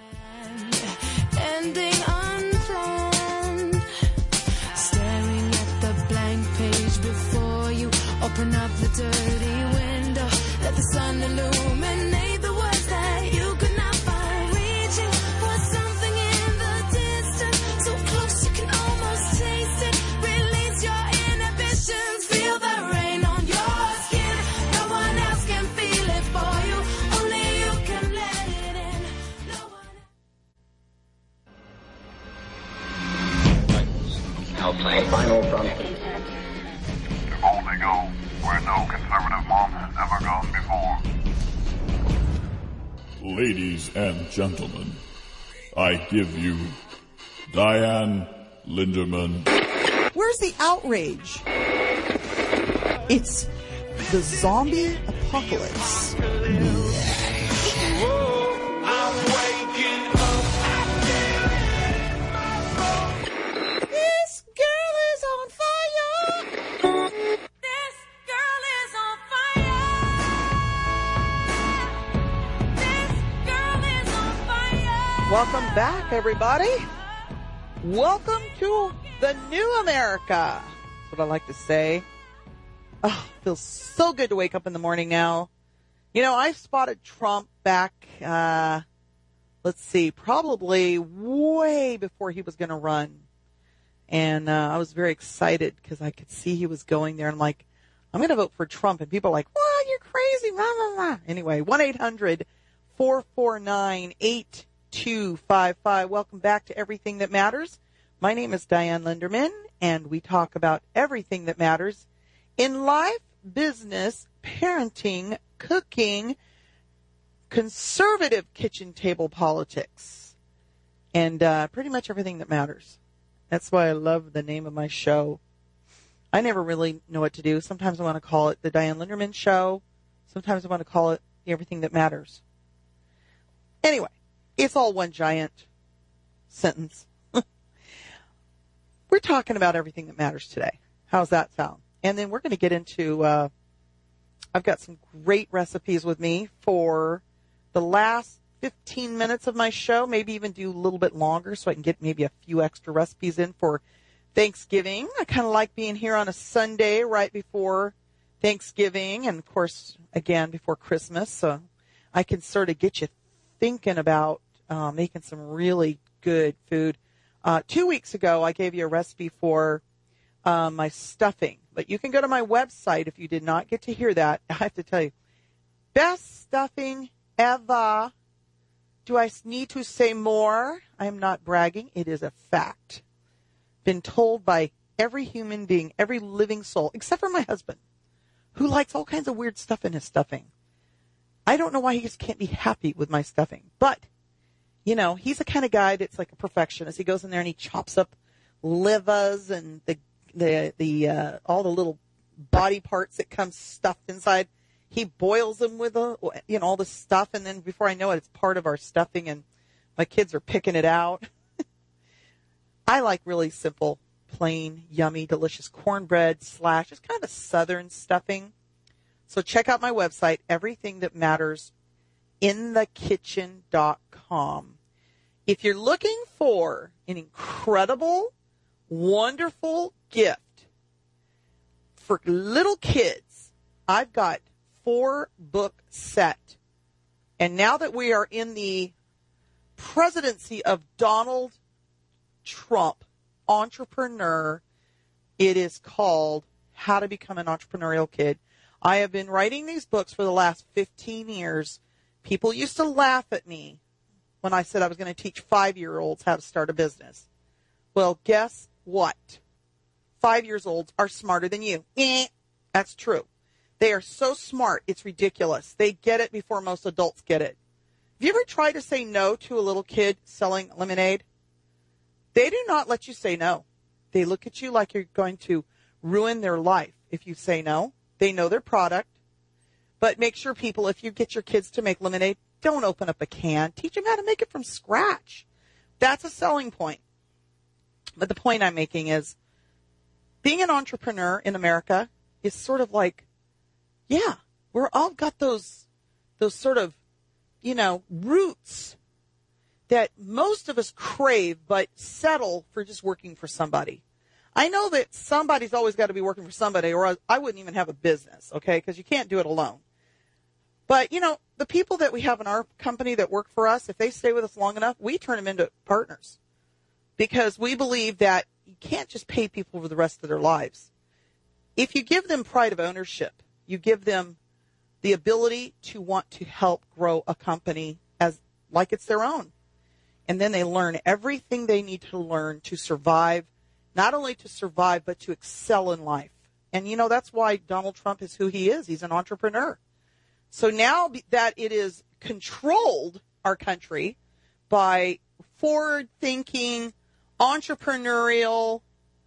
Ending unplanned, staring at the blank page before you. Open up the dirty window, let the sun illuminate the words that you could not find. Reaching for something in the distance, so close you can almost taste it. Release your inhibitions, feel the rain on your skin. No one else can feel it for you, only you can let it in. No one Plane. Final frontier. To boldly go where no conservative mom has ever gone before. Ladies and gentlemen, I give you Diane Linderman. Where's the outrage? It's the zombie apocalypse. Welcome back, everybody. Welcome to the new America. That's what I like to say. Oh, it feels so good to wake up in the morning now. You know, I spotted Trump back, uh, let's see, probably way before he was going to run. And uh, I was very excited because I could see he was going there. And I'm like, I'm going to vote for Trump. And people are like, what? You're crazy. Blah, blah, blah. Anyway, one eight hundred four four nine eight two five five. Welcome back to Everything That Matters. My name is Diane Linderman, and we talk about everything that matters in life, business, parenting, cooking, conservative kitchen table politics, and uh, pretty much everything that matters. That's why I love the name of my show. I never really know what to do. Sometimes I want to call it the Diane Linderman Show. Sometimes I want to call it Everything That Matters. Anyway, it's all one giant sentence. We're talking about everything that matters today. How's that sound? And then we're going to get into, uh, I've got some great recipes with me for the last fifteen minutes of my show, maybe even do a little bit longer so I can get maybe a few extra recipes in for Thanksgiving. I kind of like being here on a Sunday right before Thanksgiving and, of course, again, before Christmas. So I can sort of get you thinking about uh, making some really good food. Uh, two weeks ago, I gave you a recipe for uh, my stuffing. But you can go to my website if you did not get to hear that. I have to tell you, best stuffing ever. Do I need to say more? I am not bragging. It is a fact. Been told by every human being, every living soul, except for my husband, who likes all kinds of weird stuff in his stuffing. I don't know why he just can't be happy with my stuffing. But, you know, he's the kind of guy that's like a perfectionist. He goes in there and he chops up livers and the the the uh, all the little body parts that come stuffed inside. He boils them with a, you know, all the stuff, and then before I know it, it's part of our stuffing, and my kids are picking it out. I like really simple, plain, yummy, delicious cornbread slash just kind of a southern stuffing. So check out my website, everything that matters in the kitchen dot com. If you're looking for an incredible, wonderful gift for little kids, I've got four book set. And now that we are in the presidency of Donald Trump, entrepreneur, it is called How to Become an Entrepreneurial Kid. I have been writing these books for the last fifteen years. People used to laugh at me when I said I was going to teach five-year-olds how to start a business. Well, guess what? Five-years-olds are smarter than you. Eh, that's true. They are so smart, it's ridiculous. They get it before most adults get it. Have you ever tried to say no to a little kid selling lemonade? They do not let you say no. They look at you like you're going to ruin their life if you say no. They know their product. But make sure, people, if you get your kids to make lemonade, don't open up a can. Teach them how to make it from scratch. That's a selling point. But the point I'm making is being an entrepreneur in America is sort of like, yeah, we're all got those, those sort of, you know, roots that most of us crave but settle for just working for somebody. I know that somebody's always got to be working for somebody, or I wouldn't even have a business, okay, because you can't do it alone. But, you know, the people that we have in our company that work for us, if they stay with us long enough, we turn them into partners because we believe that you can't just pay people for the rest of their lives. If you give them pride of ownership, you give them the ability to want to help grow a company as like it's their own. And then they learn everything they need to learn to survive, not only to survive, but to excel in life. And, you know, that's why Donald Trump is who he is. He's an entrepreneur. So now that it is controlled, our country, by forward-thinking, entrepreneurial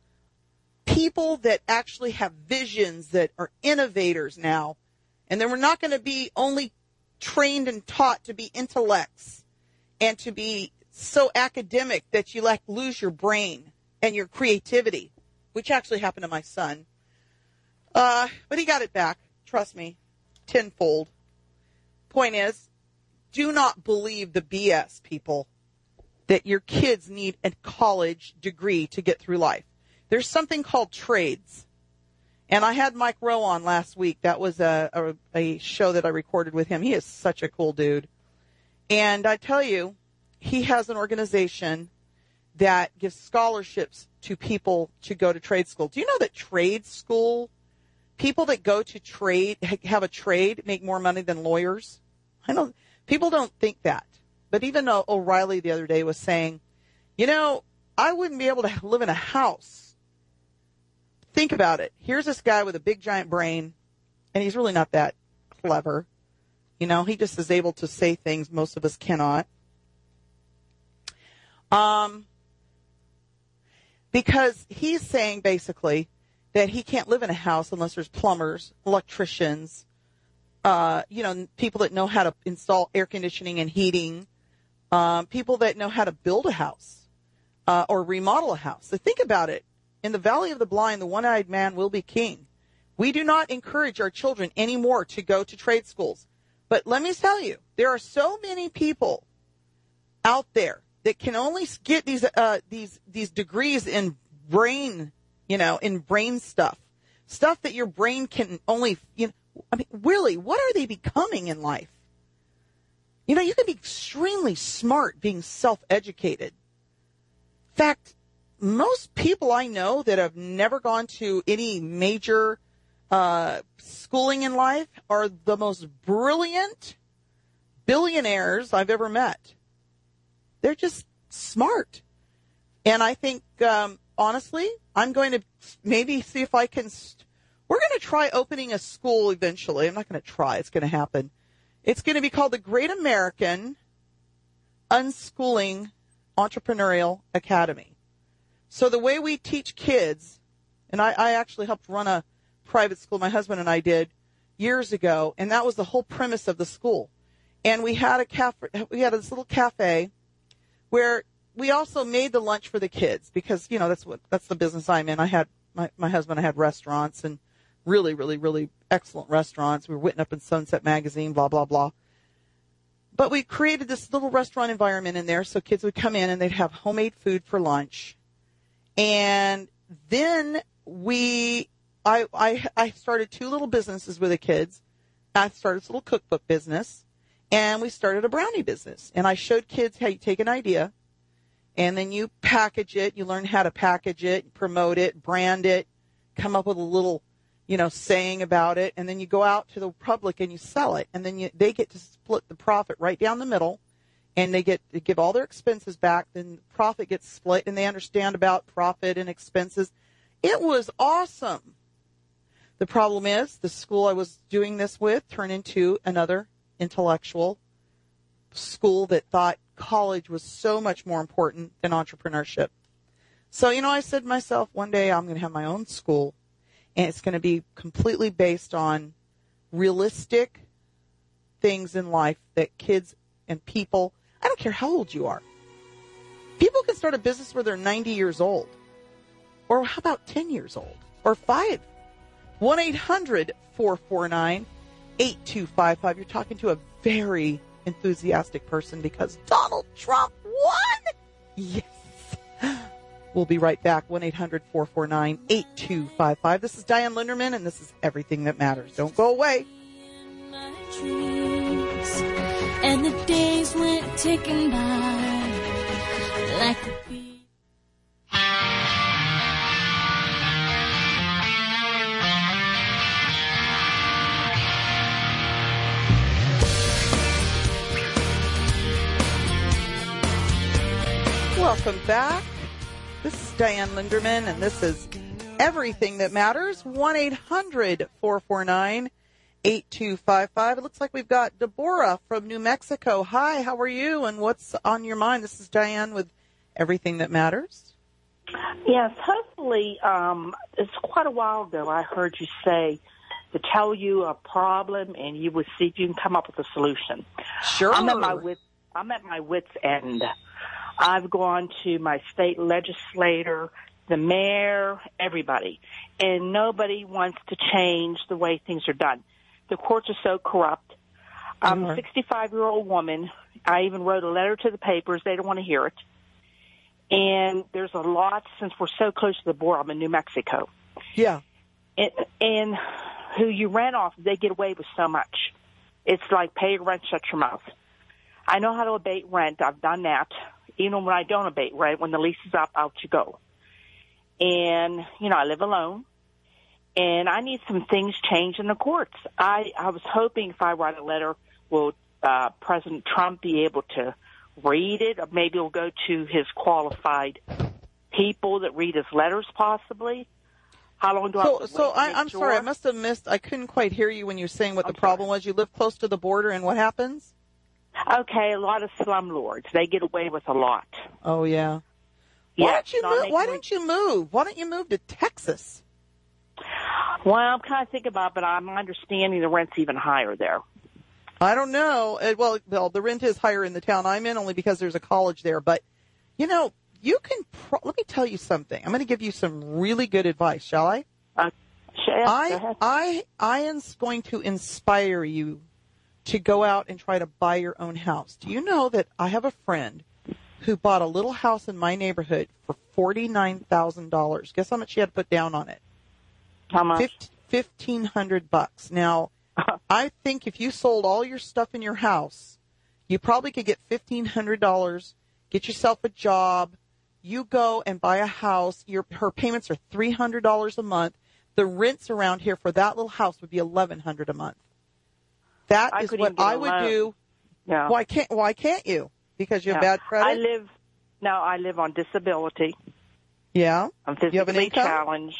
people that actually have visions, that are innovators now, and then we're not going to be only trained and taught to be intellects and to be so academic that you like lose your brain and your creativity, which actually happened to my son. Uh, but he got it back. Trust me. Tenfold. Point is, do not believe the B S, people. that your kids need a college degree to get through life. There's something called trades. And I had Mike Rowe on last week. That was a, a, a show that I recorded with him. He is such a cool dude. And I tell you, he has an organization that gives scholarships to people to go to trade school. Do you know that trade school, people that go to trade, have a trade, make more money than lawyers? I know people don't think that. But even O'Reilly the other day was saying, you know, I wouldn't be able to live in a house. Think about it. Here's this guy with a big giant brain, and he's really not that clever. You know, he just is able to say things most of us cannot. Um, because he's saying basically that he can't live in a house unless there's plumbers, electricians, uh, you know, people that know how to install air conditioning and heating, um, people that know how to build a house uh, or remodel a house. So think about it. In the Valley of the Blind, the one-eyed man will be king. We do not encourage our children anymore to go to trade schools. But let me tell you, there are so many people out there that can only get these uh, these these degrees in brain, you know, in brain stuff, stuff that your brain can only, you know, I mean, really, what are they becoming in life? You know, you can be extremely smart being self-educated. In fact, most people I know that have never gone to any major uh, schooling in life are the most brilliant billionaires I've ever met. They're just smart. And I think, um, honestly, I'm going to maybe see if I can, st- we're going to try opening a school eventually. I'm not going to try. It's going to happen. It's going to be called the Great American Unschooling Entrepreneurial Academy. So the way we teach kids, and I, I actually helped run a private school, my husband and I did, years ago, and that was the whole premise of the school. And we had a cafe, we had this little cafe where we also made the lunch for the kids because, you know, that's what, that's the business I'm in. I had, my, my husband, I had restaurants and really, really, really excellent restaurants. We were written up in Sunset Magazine, blah, blah, blah. But we created this little restaurant environment in there so kids would come in and they'd have homemade food for lunch. And then we, I, I, I started two little businesses with the kids. I started this little cookbook business, and we started a brownie business. And I showed kids how you take an idea, and then you package it. You learn how to package it, promote it, brand it, come up with a little, you know, saying about it, and then you go out to the public and you sell it. And then you, they get to split the profit right down the middle. And they get to give all their expenses back, then the profit gets split, and they understand about profit and expenses. It was awesome. The problem is the school I was doing this with turned into another intellectual school that thought college was so much more important than entrepreneurship. So, you know, I said to myself, one day I'm going to have my own school, and it's going to be completely based on realistic things in life that kids and people, I don't care how old you are. People can start a business where they're ninety years old. Or how about ten years old? Or five? one eight hundred four four nine eight two five five. You're talking to a very enthusiastic person because Donald Trump won. Yes. We'll be right back. one eight hundred four four nine eight two five five. This is Diane Linderman, and this is Everything That Matters. Don't go away. And the days went ticking by like a beat. Welcome back. This is Diane Linderman, and this is Everything That Matters. one eight hundred four four nine eight two five five. It looks like we've got Deborah from New Mexico. Hi, how are you, and what's on your mind? This is Diane with Everything That Matters. Yes, hopefully, um, it's quite a while ago I heard you say to tell you a problem and you would see if you can come up with a solution. Sure. I'm at my wit, I'm at my wit's end. I've gone to my state legislator, the mayor, everybody, and nobody wants to change the way things are done. The courts are so corrupt. I'm a sixty-five-year-old woman. I even wrote a letter to the papers. They don't want to hear it. And there's a lot, since we're so close to the border, I'm in New Mexico. Yeah. And, and who you rent off, they get away with so much. It's like pay your rent, shut your mouth. I know how to abate rent. I've done that. Even when I don't abate rent, when the lease is up, out you go. And, you know, I live alone. And I need some things changed in the courts. I, I was hoping if I write a letter, will uh, President Trump be able to read it? Or maybe it'll go to his qualified people that read his letters, possibly. How long do I so, have to So wait to I, make I'm sure? sorry, I must have missed, I couldn't quite hear you when you were saying what I'm the problem was. You live close to the border, and what happens? Okay, a lot of slumlords. They get away with a lot. Oh, yeah. Why Yeah, don't you so I'm move? making Why re- don't you move? Why don't you move to Texas? Well, I'm kind of thinking about it, but I'm understanding the rent's even higher there. I don't know. Uh, Well, well, the rent is higher in the town I'm in only because there's a college there. But, you know, you can pro- – let me tell you something. I'm going to give you some really good advice, shall I? Uh, sure, go I, ahead. I, I am going to inspire you to go out and try to buy your own house. Do you know that I have a friend who bought a little house in my neighborhood for forty-nine thousand dollars? Guess how much she had to put down on it? How much? fifteen hundred bucks. Now, I think if you sold all your stuff in your house, you probably could get fifteen hundred dollars, get yourself a job. You go and buy a house. Your her payments are three hundred dollars a month. The rents around here for that little house would be eleven hundred dollars a month. That I is couldn't what even get I a would loan. do. Yeah. Why can't Why can't you? Because you have Yeah. bad credit? I live – no, I live on disability. Yeah. I'm You have an physically income? challenged.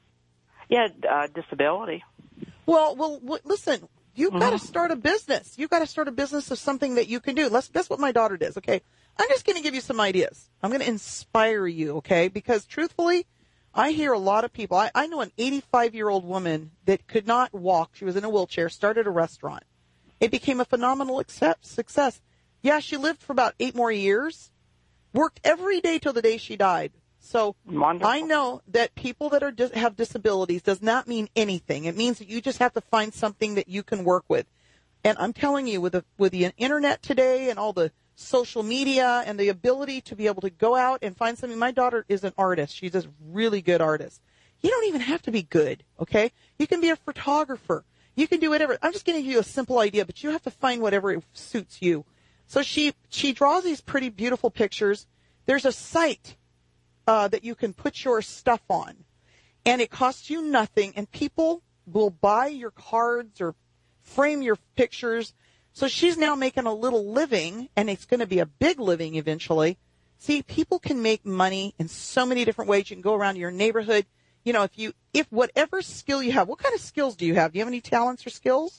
Yeah, uh, disability. Well, well, w- listen, you've got to Mhm. start a business. You've got to start a business of something that you can do. Let's, that's what my daughter does, okay? I'm just going to give you some ideas. I'm going to inspire you, okay? Because truthfully, I hear a lot of people. I, I know an eighty-five-year-old woman that could not walk. She was in a wheelchair, started a restaurant. It became a phenomenal accept, success. Yeah, she lived for about eight more years, worked every day till the day she died. So Wonderful. I know that people that are dis- have disabilities does not mean anything. It means that you just have to find something that you can work with. And I'm telling you, with the with the internet today and all the social media and the ability to be able to go out and find something. My daughter is an artist. She's a really good artist. You don't even have to be good, okay? You can be a photographer. You can do whatever. I'm just going to give you a simple idea, but you have to find whatever suits you. So she she draws these pretty beautiful pictures. There's a site uh, that you can put your stuff on, and it costs you nothing, and people will buy your cards or frame your pictures. So she's now making a little living, and it's going to be a big living eventually. See, people can make money in so many different ways. You can go around your neighborhood. You know, if you, if whatever skill you have, what kind of skills do you have? Do you have any talents or skills?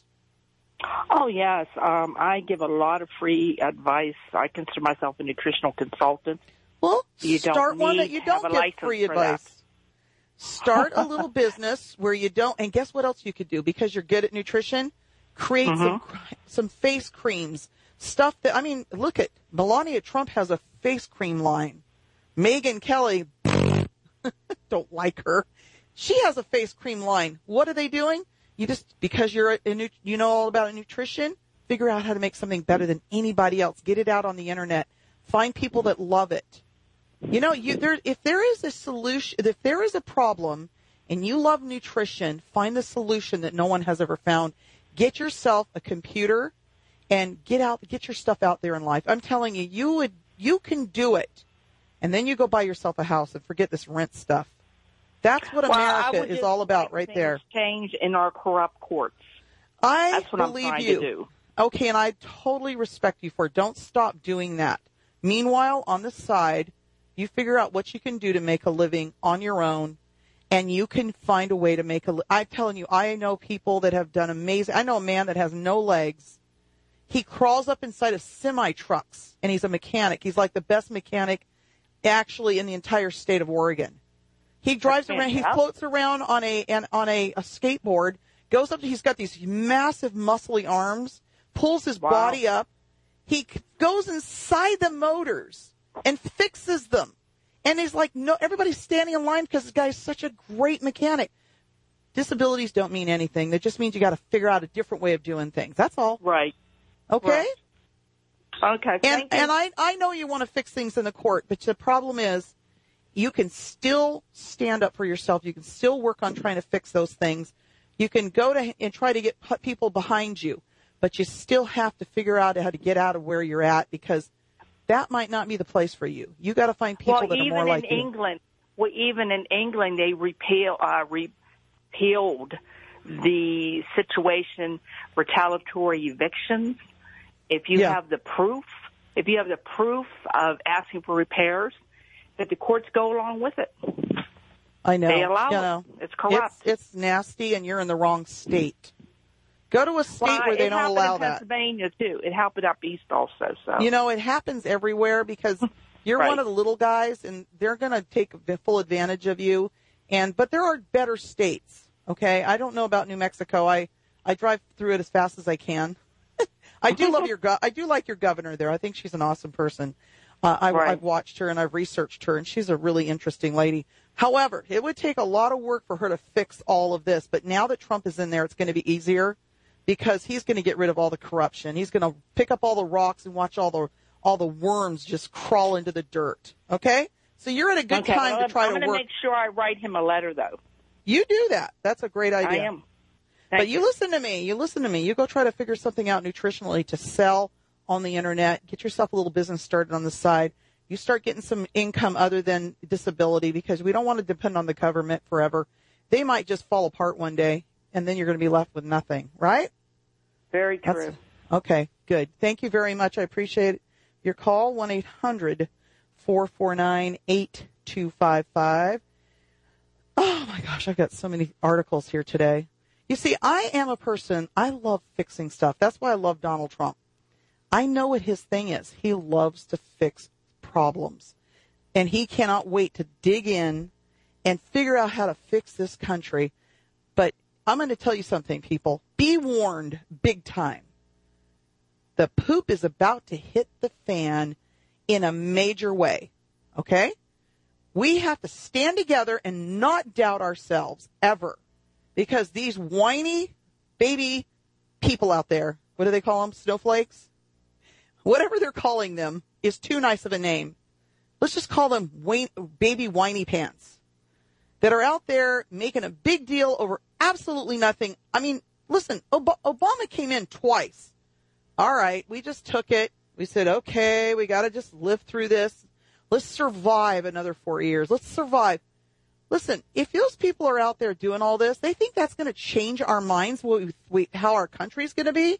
Oh, yes. Um, I give a lot of free advice. I consider myself a nutritional consultant. Well, You don't start one that need you to have don't a get license free for advice. that. Start a little business where you don't, and guess what else you could do? Because you're good at nutrition, create Mm-hmm. some some face creams, stuff that, I mean, look at, Melania Trump has a face cream line. Megyn Kelly, don't like her. She has a face cream line. What are they doing? You just, because you're a, a nu- you know all about nutrition, figure out how to make something better than anybody else. Get it out on the internet. Find people that love it. You know, you, there, if there is a solution, if there is a problem and you love nutrition, find the solution that no one has ever found. Get yourself a computer and get out, get your stuff out there in life. I'm telling you, you would, you can do it. And then you go buy yourself a house and forget this rent stuff. That's what Well, I America would is just all about like right things there. Change in our corrupt courts. I That's what I'm believe trying you. to do. Okay, and I totally respect you for it. Don't stop doing that. Meanwhile, on the side, you figure out what you can do to make a living on your own, and you can find a way to make a li- I'm telling you, I know people that have done amazing. I know a man that has no legs. He crawls up inside of semi-trucks, and he's a mechanic. He's like the best mechanic actually in the entire state of Oregon. He drives around, he floats around on a an, on a, a skateboard, goes up, he's got these massive muscly arms, pulls his Wow. body up. He c- goes inside the motors and fixes them. And he's like, no, everybody's standing in line because this guy's such a great mechanic. Disabilities don't mean anything. That just means you got to figure out a different way of doing things. That's all. Right. Okay? Right. Okay, And thank you. and I I know you want to fix things in the court, but the problem is you can still stand up for yourself. You can still work on trying to fix those things. You can go to and try to get p- people behind you, but you still have to figure out how to get out of where you're at, because that might not be the place for you. You got to find people well, that are even more in like you. England, well, even in England, they repeal, uh, repealed the situation retaliatory evictions. If you Yeah. have the proof, if you have the proof of asking for repairs, that the courts go along with it. I know. They allow you it. know. It's corrupt. It's, it's nasty, and you're in the wrong state. Go to a state well, where they it don't happened allow in that. Pennsylvania too. It happened up east also. So You know, it happens everywhere because you're Right. one of the little guys, and they're going to take the full advantage of you. And but there are better states. Okay, I don't know about New Mexico. I I drive through it as fast as I can. I do love your go- I do like your governor there. I think she's an awesome person. Uh, I, Right. I've watched her and I've researched her, and she's a really interesting lady. However, it would take a lot of work for her to fix all of this. But now that Trump is in there, it's going to be easier because he's going to get rid of all the corruption. He's going to pick up all the rocks and watch all the all the worms just crawl into the dirt. Okay, so you're at a good okay, time well, to try I'm to gonna work. make sure I write him a letter, though. You do that. That's a great idea. I am. Thank But you listen to me. You listen to me. You go try to figure something out nutritionally to sell on the internet. Get yourself a little business started on the side. You start getting some income other than disability, because we don't want to depend on the government forever. They might just fall apart one day, and then you're going to be left with nothing, right? Very true. That's, okay, good. Thank you very much. I appreciate your call. one eight hundred four four nine eight two five five. Oh, my gosh, I've got so many articles here today. You see, I am a person, I love fixing stuff. That's why I love Donald Trump. I know what his thing is. He loves to fix problems. And he cannot wait to dig in and figure out how to fix this country. But I'm going to tell you something, people. Be warned big time. The poop is about to hit the fan in a major way. Okay? We have to stand together and not doubt ourselves ever. Because these whiny baby people out there, what do they call them? Snowflakes? Whatever they're calling them is too nice of a name. Let's just call them whine, baby whiny pants that are out there making a big deal over absolutely nothing. I mean, listen, Ob- Obama came in twice. All right, we just took it. We said, okay, we got to just live through this. Let's survive another four years. Let's survive. Listen, if those people are out there doing all this, they think that's going to change our minds, what we, we, how our country's going to be.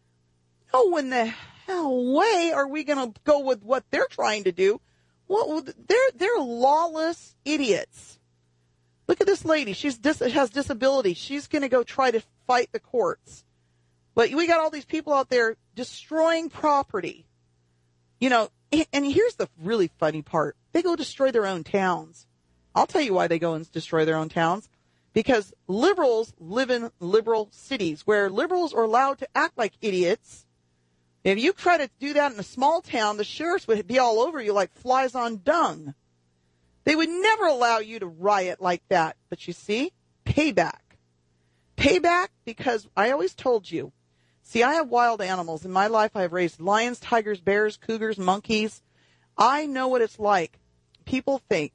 No, in the hell way are we going to go with what they're trying to do? Well, they're they're lawless idiots. Look at this lady. She's dis- has disability. She's going to go try to fight the courts. But we got all these people out there destroying property. You know, and, and here's the really funny part. They go destroy their own towns. I'll tell you why they go and destroy their own towns. Because liberals live in liberal cities where liberals are allowed to act like idiots. If you try to do that in a small town, the sheriffs would be all over you like flies on dung. They would never allow you to riot like that. But you see, payback. Payback because I always told you. See, I have wild animals. In my life, I have raised lions, tigers, bears, cougars, monkeys. I know what it's like. People think,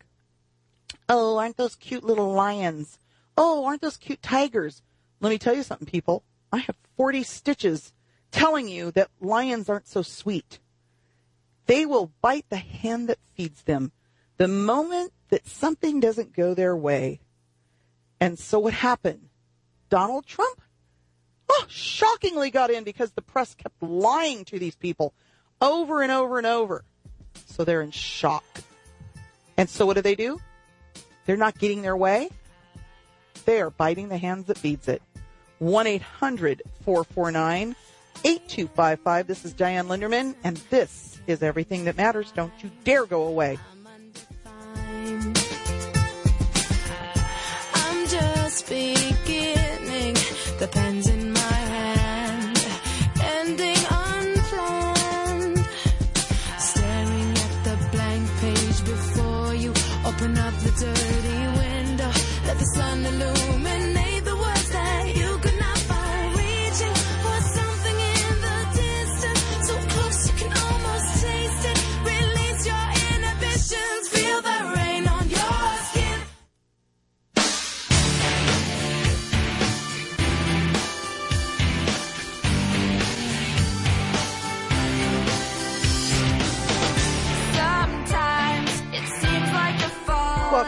oh, aren't those cute little lions? Oh, aren't those cute tigers? Let me tell you something, people. I have forty stitches telling you that lions aren't so sweet. They will bite the hand that feeds them the moment that something doesn't go their way. And so what happened? Donald Trump, oh, shockingly got in because the press kept lying to these people over and over and over. So they're in shock. And so what do they do? They're not getting their way. They are biting the hand that feeds it. one eight hundred four four nine eight two five five. This is Diane Linderman, and this is Everything That Matters. Don't you dare go away. I'm just beginning, the pen's in my hand, ending unplanned, staring at the blank page before you. Open up the dirty window, let the sun illuminate the words that you could not find. Reaching for something in the distance, so close you can almost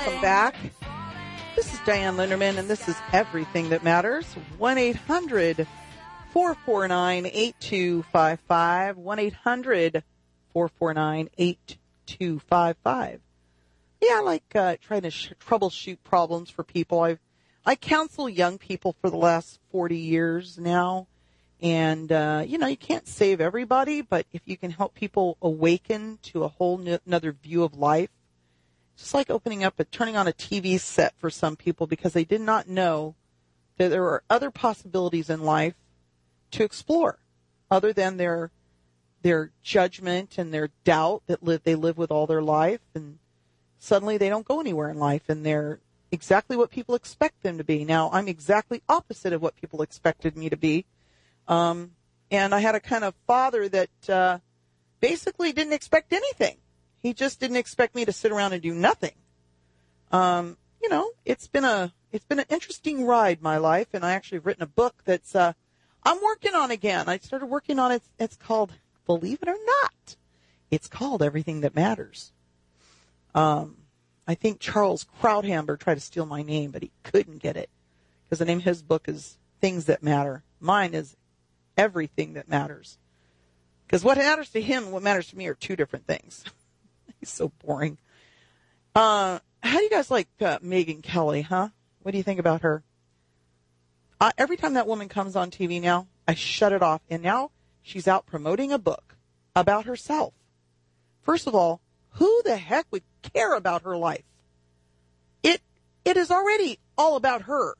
welcome back. This is Diane Linderman, and this is Everything That Matters. one eight hundred four four nine eight two five five. one eight hundred four four nine eight two five five. Yeah, I like uh, trying to sh- troubleshoot problems for people. I've I counsel young people for the last forty years now. And, uh, you know, you can't save everybody, but if you can help people awaken to a whole n- another view of life, it's like opening up a, turning on a T V set for some people because they did not know that there are other possibilities in life to explore other than their, their judgment and their doubt that live, they live with all their life. And suddenly they don't go anywhere in life and they're exactly what people expect them to be. Now, I'm exactly opposite of what people expected me to be. Um, and I had a kind of father that, uh, basically didn't expect anything. He just didn't expect me to sit around and do nothing. Um, you know, it's been a, it's been an interesting ride, my life. And I actually have written a book that's, uh, I'm working on again. I started working on it. It's called, believe it or not, it's called Everything That Matters. Um, I think Charles Krauthammer tried to steal my name, but he couldn't get it because the name of his book is Things That Matter. Mine is Everything That Matters. Because what matters to him and what matters to me are two different things. He's so boring. Uh, how do you guys like uh, Megyn Kelly, huh? What do you think about her? Uh, every time that woman comes on T V now, I shut it off. And now she's out promoting a book about herself. First of all, who the heck would care about her life? It it is already all about her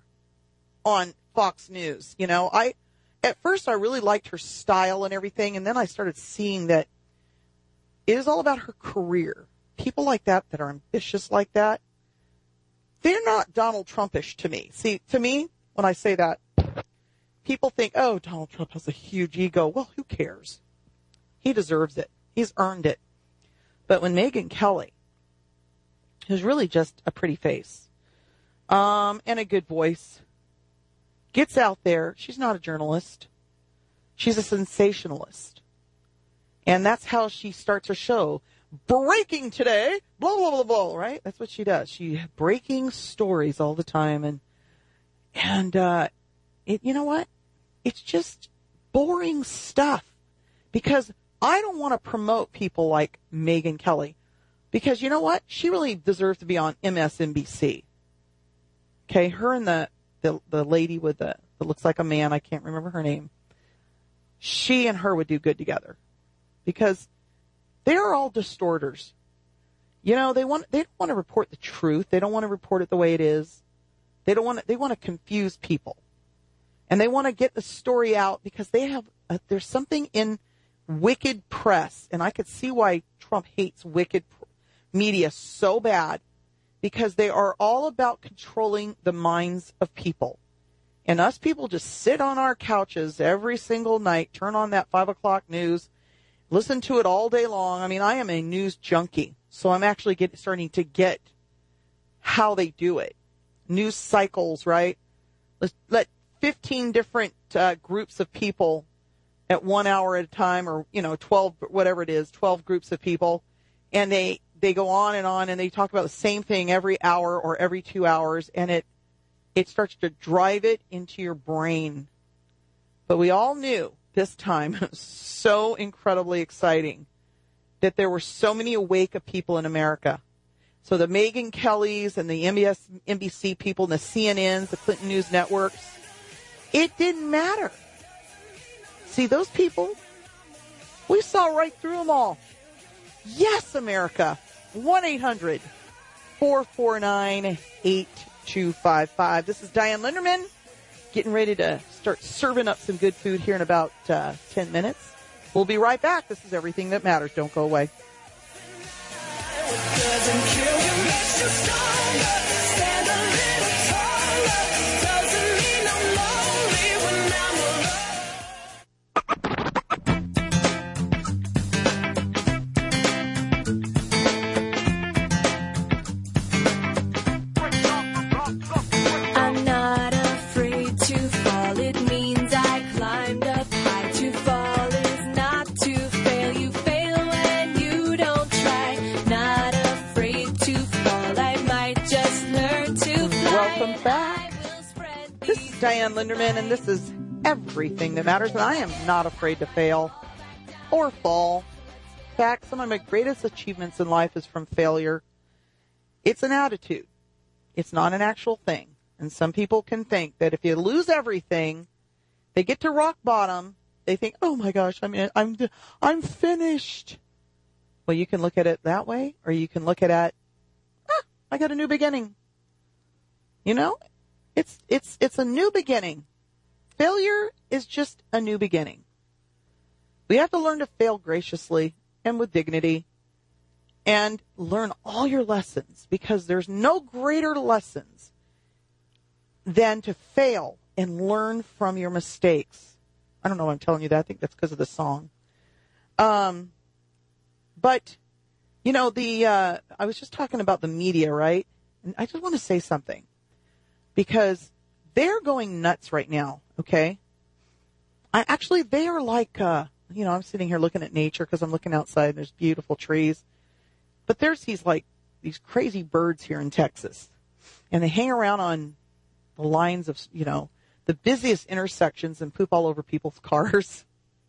on Fox News. You know, I at first I really liked her style and everything, and then I started seeing that it is all about her career. People like that that are ambitious like that, they're not Donald Trumpish to me. See, to me, when I say that, people think, oh, Donald Trump has a huge ego. Well, who cares? He deserves it. He's earned it. But when Megyn Kelly, who's really just a pretty face um, and a good voice, gets out there, she's not a journalist. She's a sensationalist. And that's how she starts her show. Breaking today, blah, blah, blah, blah, right? That's what she does. She breaking stories all the time. And, and uh, it, you know what? It's just boring stuff. Because I don't want to promote people like Megyn Kelly. Because you know what? She really deserves to be on M S N B C. Okay, her and the, the, the lady with the, that looks like a man, I can't remember her name. She and her would do good together. Because they're all distorters. You know, they want, they don't want to report the truth. They don't want to report it the way it is. They don't want to, they want to confuse people. And they want to get the story out because they have, a, there's something in wicked press, and I could see why Trump hates wicked media so bad, because they are all about controlling the minds of people. And us people just sit on our couches every single night, turn on that five o'clock news, listen to it all day long. I mean, I am a news junkie, so I'm actually get, starting to get how they do it. News cycles, right? Let's let fifteen different uh, groups of people at one hour at a time, or, you know, twelve, whatever it is, twelve groups of people. And they, they go on and on and they talk about the same thing every hour or every two hours. And it, it starts to drive it into your brain. But we all knew this time, it was so incredibly exciting that there were so many awake of people in America. So the Megyn Kellys and the M B S, N B C people and the C N Ns, the Clinton News Networks, it didn't matter. See, those people, we saw right through them all. Yes, America. one eight hundred four four nine eight two five five. This is Diane Linderman, getting ready to start serving up some good food here in about uh, ten minutes. We'll be right back. This is Everything That Matters. Don't go away. I'm not afraid to fall. It means I climbed up high. To fall is not to fail. You fail when you Diane Linderman, and this is Everything That Matters, and I am not afraid to fail or fall. In fact, some of my greatest achievements in life is from failure. It's an attitude. It's not an actual thing. And some people can think that if you lose everything, they get to rock bottom, they think, oh my gosh, I mean, I'm, I'm finished. Well, you can look at it that way, or you can look at it, ah, I got a new beginning. You know, it's, it's, it's a new beginning. Failure is just a new beginning. We have to learn to fail graciously and with dignity and learn all your lessons, because there's no greater lessons than to fail and learn from your mistakes. I don't know why I'm telling you that. I think that's because of the song. Um, but, you know, the, uh, I was just talking about the media, right? And I just want to say something, because they're going nuts right now. Okay. I actually, they are like, uh, you know, I'm sitting here looking at nature because I'm looking outside and there's beautiful trees, but there's these like these crazy birds here in Texas, and they hang around on the lines of, you know, the busiest intersections and poop all over people's cars.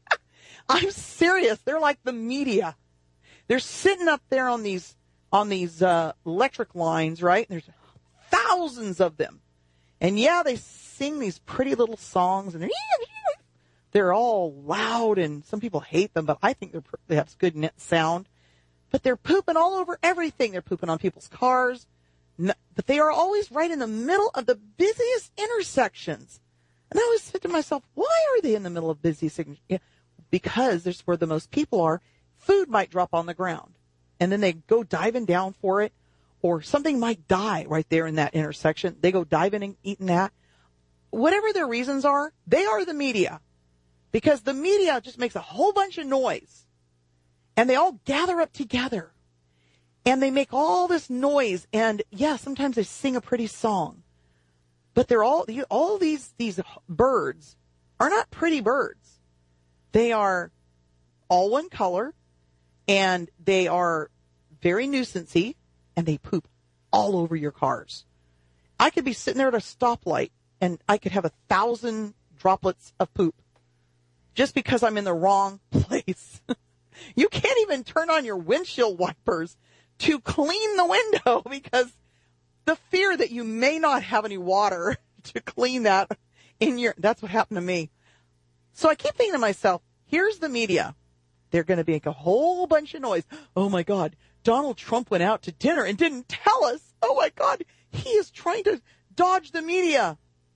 I'm serious. They're like the media. They're sitting up there on these, on these, uh, electric lines, right? There's thousands of them. And yeah, they sing these pretty little songs, and they're, they're all loud, and some people hate them, but I think they're, they have good net sound. But they're pooping all over everything. They're pooping on people's cars. But they are always right in the middle of the busiest intersections. And I always said to myself, why are they in the middle of busy intersections? Yeah, because there's where the most people are. Food might drop on the ground, and then they go diving down for it. Or something might die right there in that intersection. They go diving and eating that. Whatever their reasons are, they are the media. Because the media just makes a whole bunch of noise. And they all gather up together. And they make all this noise. And yeah, sometimes they sing a pretty song. But they're all, all these, these birds are not pretty birds. They are all one color. And they are very nuisancey. And they poop all over your cars. I could be sitting there at a stoplight and I could have a thousand droplets of poop just because I'm in the wrong place. You can't even turn on your windshield wipers to clean the window because the fear that you may not have any water to clean that in your, that's what happened to me. So I keep thinking to myself, here's the media. They're going to make a whole bunch of noise. Oh my God. Donald Trump went out to dinner and didn't tell us. Oh, my God. He is trying to dodge the media.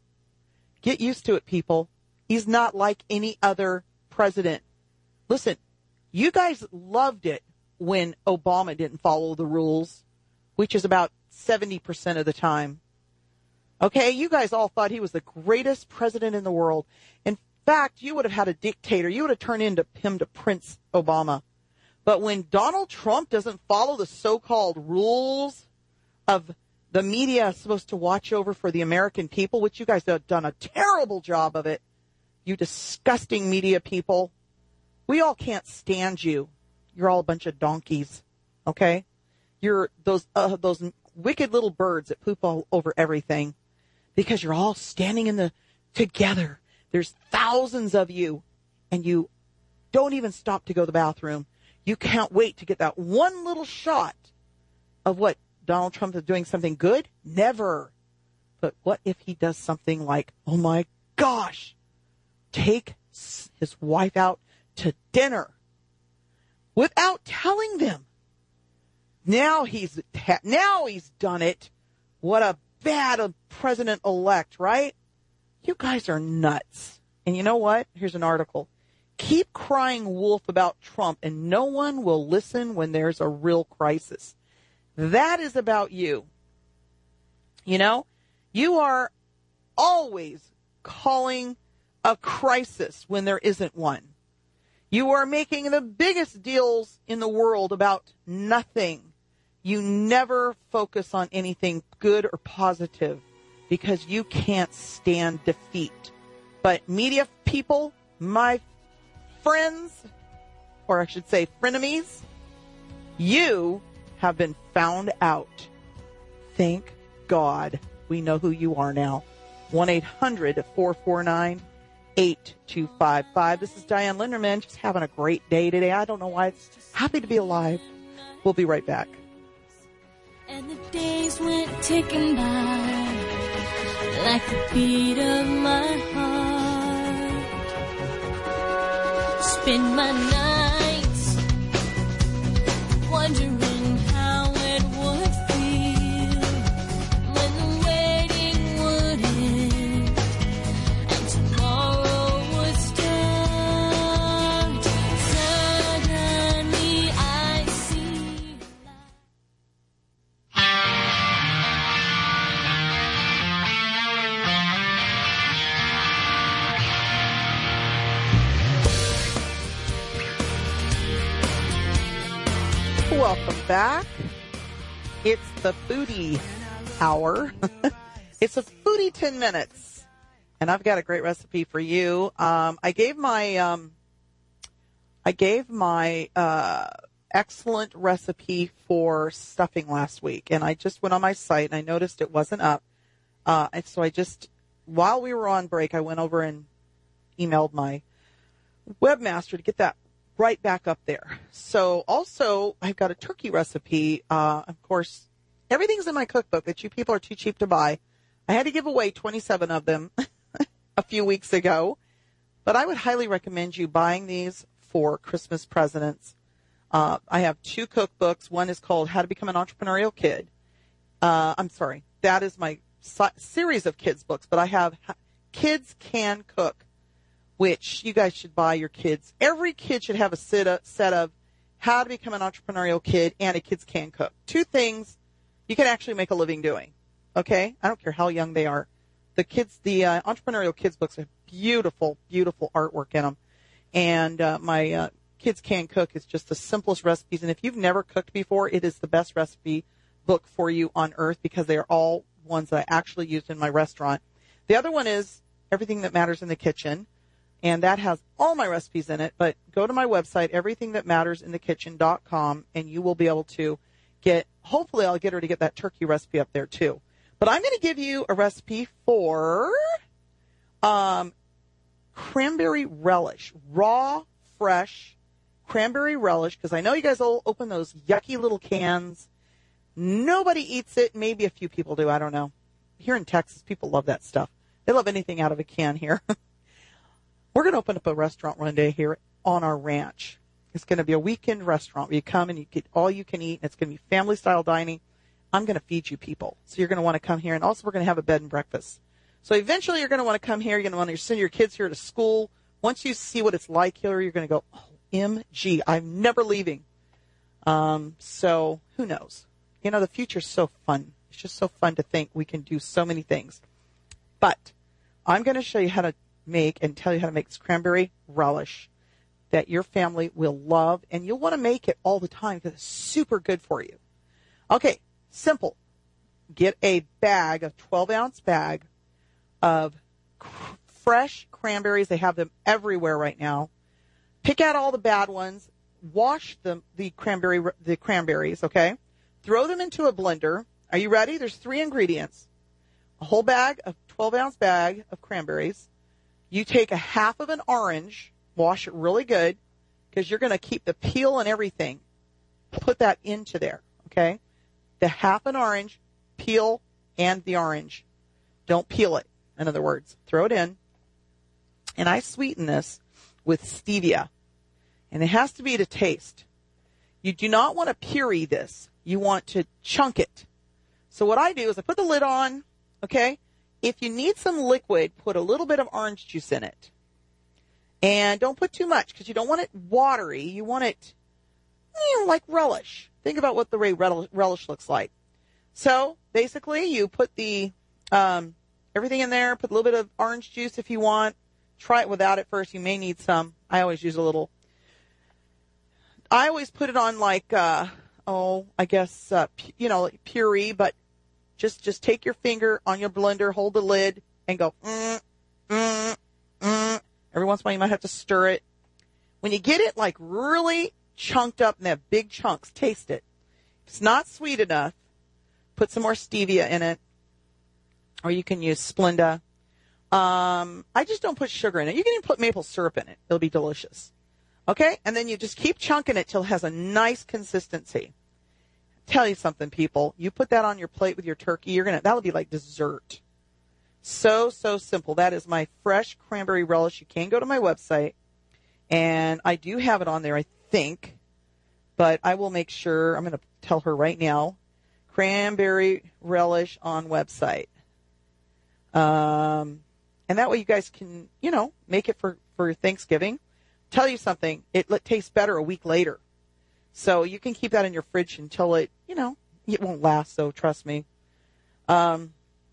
Get used to it, people. He's not like any other president. Listen, you guys loved it when Obama didn't follow the rules, which is about seventy percent of the time. Okay, you guys all thought he was the greatest president in the world. In fact, you would have had a dictator. You would have turned into him to Prince Obama. But when Donald Trump doesn't follow the so-called rules of the media is supposed to watch over for the American people, which you guys have done a terrible job of it, you disgusting media people, we all can't stand you. You're all a bunch of donkeys, okay? You're those uh, those wicked little birds that poop all over everything because you're all standing in the together. There's thousands of you, and you don't even stop to go to the bathroom. You can't wait to get that one little shot of what Donald Trump is doing something good. Never. But what if he does something like, oh my gosh, take his wife out to dinner without telling them? Now he's, now he's done it. What a bad president-elect, right? You guys are nuts. And you know what? Here's an article. Keep crying wolf about Trump, and no one will listen when there's a real crisis. That is about you. You know, you are always calling a crisis when there isn't one. You are making the biggest deals in the world about nothing. You never focus on anything good or positive because you can't stand defeat. But media people, my friends, or I should say frenemies, you have been found out. Thank God we know who you are now. one eight hundred four four nine eight two five five. This is Diane Linderman, just having a great day today. I don't know why. It's happy to be alive. We'll be right back. And the days went ticking by like the beat of my heart. Spend my nights wondering how it would feel when the waiting would end and tomorrow would start. Suddenly I see Welcome back. It's the foodie hour. It's a foodie ten minutes. And I've got a great recipe for you. Um, I gave my, um, I gave my, uh, excellent recipe for stuffing last week. And I just went on my site and I noticed it wasn't up. Uh, and so I just, while we were on break, I went over and emailed my webmaster to get that right back up there. So also, I've got a turkey recipe. Uh, of course, everything's in my cookbook that you people are too cheap to buy. I had to give away twenty-seven of them a few weeks ago, but I would highly recommend you buying these for Christmas presents. Uh, I have two cookbooks. One is called How to Become an Entrepreneurial Kid. Uh, I'm sorry. That is my si- series of kids books, but I have Kids Can Cook, which you guys should buy your kids. Every kid should have a set of How to Become an Entrepreneurial Kid and a Kids Can Cook. Two things you can actually make a living doing. Okay? I don't care how young they are. The kids, the uh, entrepreneurial kids books have beautiful, beautiful artwork in them. And uh, my uh, Kids Can Cook is just the simplest recipes. And if you've never cooked before, it is the best recipe book for you on earth because they are all ones that I actually used in my restaurant. The other one is Everything That Matters in the Kitchen. And that has all my recipes in it. But go to my website, everything that matters in the kitchen dot com, and you will be able to get, hopefully I'll get her to get that turkey recipe up there too. But I'm going to give you a recipe for um, cranberry relish, raw, fresh cranberry relish, because I know you guys all open those yucky little cans. Nobody eats it. Maybe a few people do. I don't know. Here in Texas, people love that stuff. They love anything out of a can here. We're going to open up a restaurant one day here on our ranch. It's going to be a weekend restaurant where you come and you get all you can eat, and it's going to be family-style dining. I'm going to feed you people. So you're going to want to come here, and also we're going to have a bed and breakfast. So eventually you're going to want to come here. You're going to want to send your kids here to school. Once you see what it's like here, you're going to go, oh, M G, I'm never leaving. Um, so who knows? You know, the future's so fun. It's just so fun to think we can do so many things. But I'm going to show you how to make and tell you how to make this cranberry relish that your family will love, and you'll want to make it all the time because it's super good for you. Okay, simple. Get a bag, a twelve ounce bag of cr- fresh cranberries. They have them everywhere right now. Pick out all the bad ones. Wash them, the cranberry, the cranberries. Okay, throw them into a blender. Are you ready? There's three ingredients: a whole bag, a twelve ounce bag of cranberries. You take a half of an orange, wash it really good, because you're going to keep the peel and everything. Put that into there, okay? The half an orange, peel, and the orange. Don't peel it, in other words. Throw it in. And I sweeten this with stevia. And it has to be to taste. You do not want to puree this. You want to chunk it. So what I do is I put the lid on, okay? If you need some liquid, put a little bit of orange juice in it. And don't put too much because you don't want it watery. You want it, you know, like relish. Think about what the relish looks like. So basically you put the um, everything in there, put a little bit of orange juice if you want. Try it without it first. You may need some. I always use a little. I always put it on like, uh, oh, I guess, uh, pu- you know, like puree, but Just just take your finger on your blender, hold the lid, and go, mm, mm, mm. Every once in a while you might have to stir it. When you get it like really chunked up and they have big chunks, taste it. If it's not sweet enough, put some more stevia in it. Or you can use Splenda. Um, I just don't put sugar in it. You can even put maple syrup in it. It'll be delicious. Okay? And then you just keep chunking it till it has a nice consistency. Tell you something, people. You put that on your plate with your turkey, you're gonna that'll be like dessert. So, so simple. That is my fresh cranberry relish. You can go to my website, and I do have it on there, I think, but I will make sure. I'm going to tell her right now. Cranberry relish on website. Um, and that way you guys can, you know, make it for, for Thanksgiving. Tell you something, it, it tastes better a week later. So you can keep that in your fridge until it, you know, it won't last, so trust me. Um,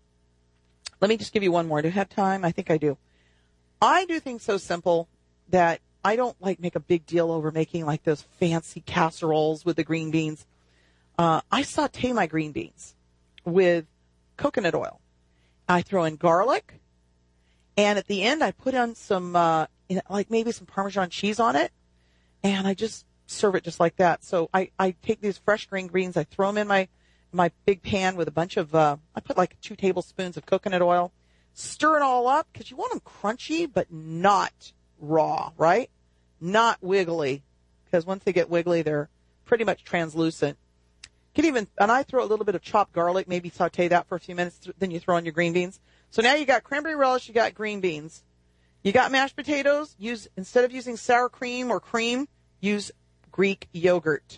let me just give you one more. Do I have time? I think I do. I do things so simple that I don't, like, make a big deal over making, like, those fancy casseroles with the green beans. Uh, I saute my green beans with coconut oil. I throw in garlic, and at the end I put on some, uh, like maybe some Parmesan cheese on it, and I just serve it just like that. So I, I take these fresh green beans, I throw them in my, my big pan with a bunch of, uh, I put like two tablespoons of coconut oil, stir it all up, because you want them crunchy, but not raw, right? Not wiggly, because once they get wiggly, they're pretty much translucent. Can even, and I throw a little bit of chopped garlic, maybe saute that for a few minutes, then you throw in your green beans. So now you got cranberry relish, you got green beans. You got mashed potatoes, use, instead of using sour cream or cream, use Greek yogurt.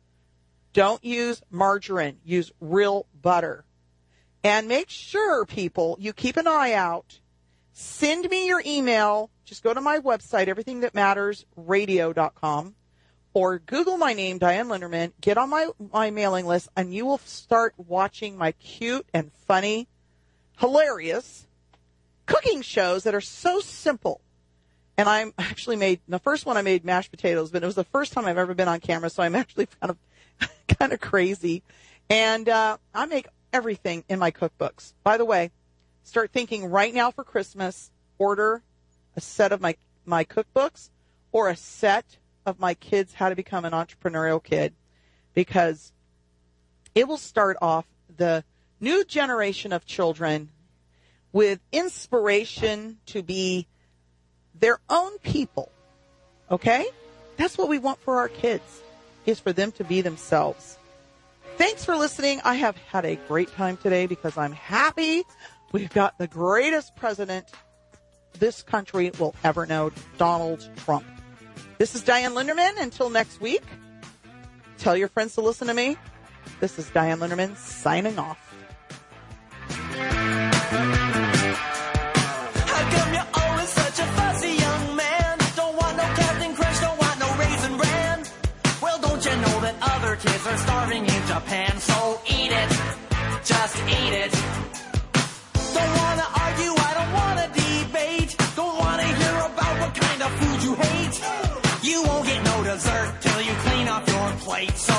Don't use margarine, use real butter. And make sure, people, you keep an eye out. Send me your email. Just go to my website, everything that matters radio dot com. Or Google my name, Diane Linderman, get on my, my mailing list, and you will start watching my cute and funny, hilarious cooking shows that are so simple. And I'm actually made, the first one I made mashed potatoes, but it was the first time I've ever been on camera, so I'm actually kind of kind of crazy. And uh, I make everything in my cookbooks. By the way, start thinking right now for Christmas, order a set of my, my cookbooks or a set of my kids' How to Become an Entrepreneurial Kid, because it will start off the new generation of children with inspiration to be their own people, okay? That's what we want for our kids, is for them to be themselves. Thanks for listening. I have had a great time today because I'm happy we've got the greatest president this country will ever know, Donald Trump. This is Diane Linderman. Until next week, tell your friends to listen to me. This is Diane Linderman signing off. How come you're always such a fussy young man? Don't want no Captain Crunch, don't want no Raisin Bran. Well, don't you know that other kids are starving in Japan? So eat it, just eat it. Don't want to argue, I don't want to debate. Don't want to hear about what kind of food you hate. You won't get no dessert till you clean off your plate. So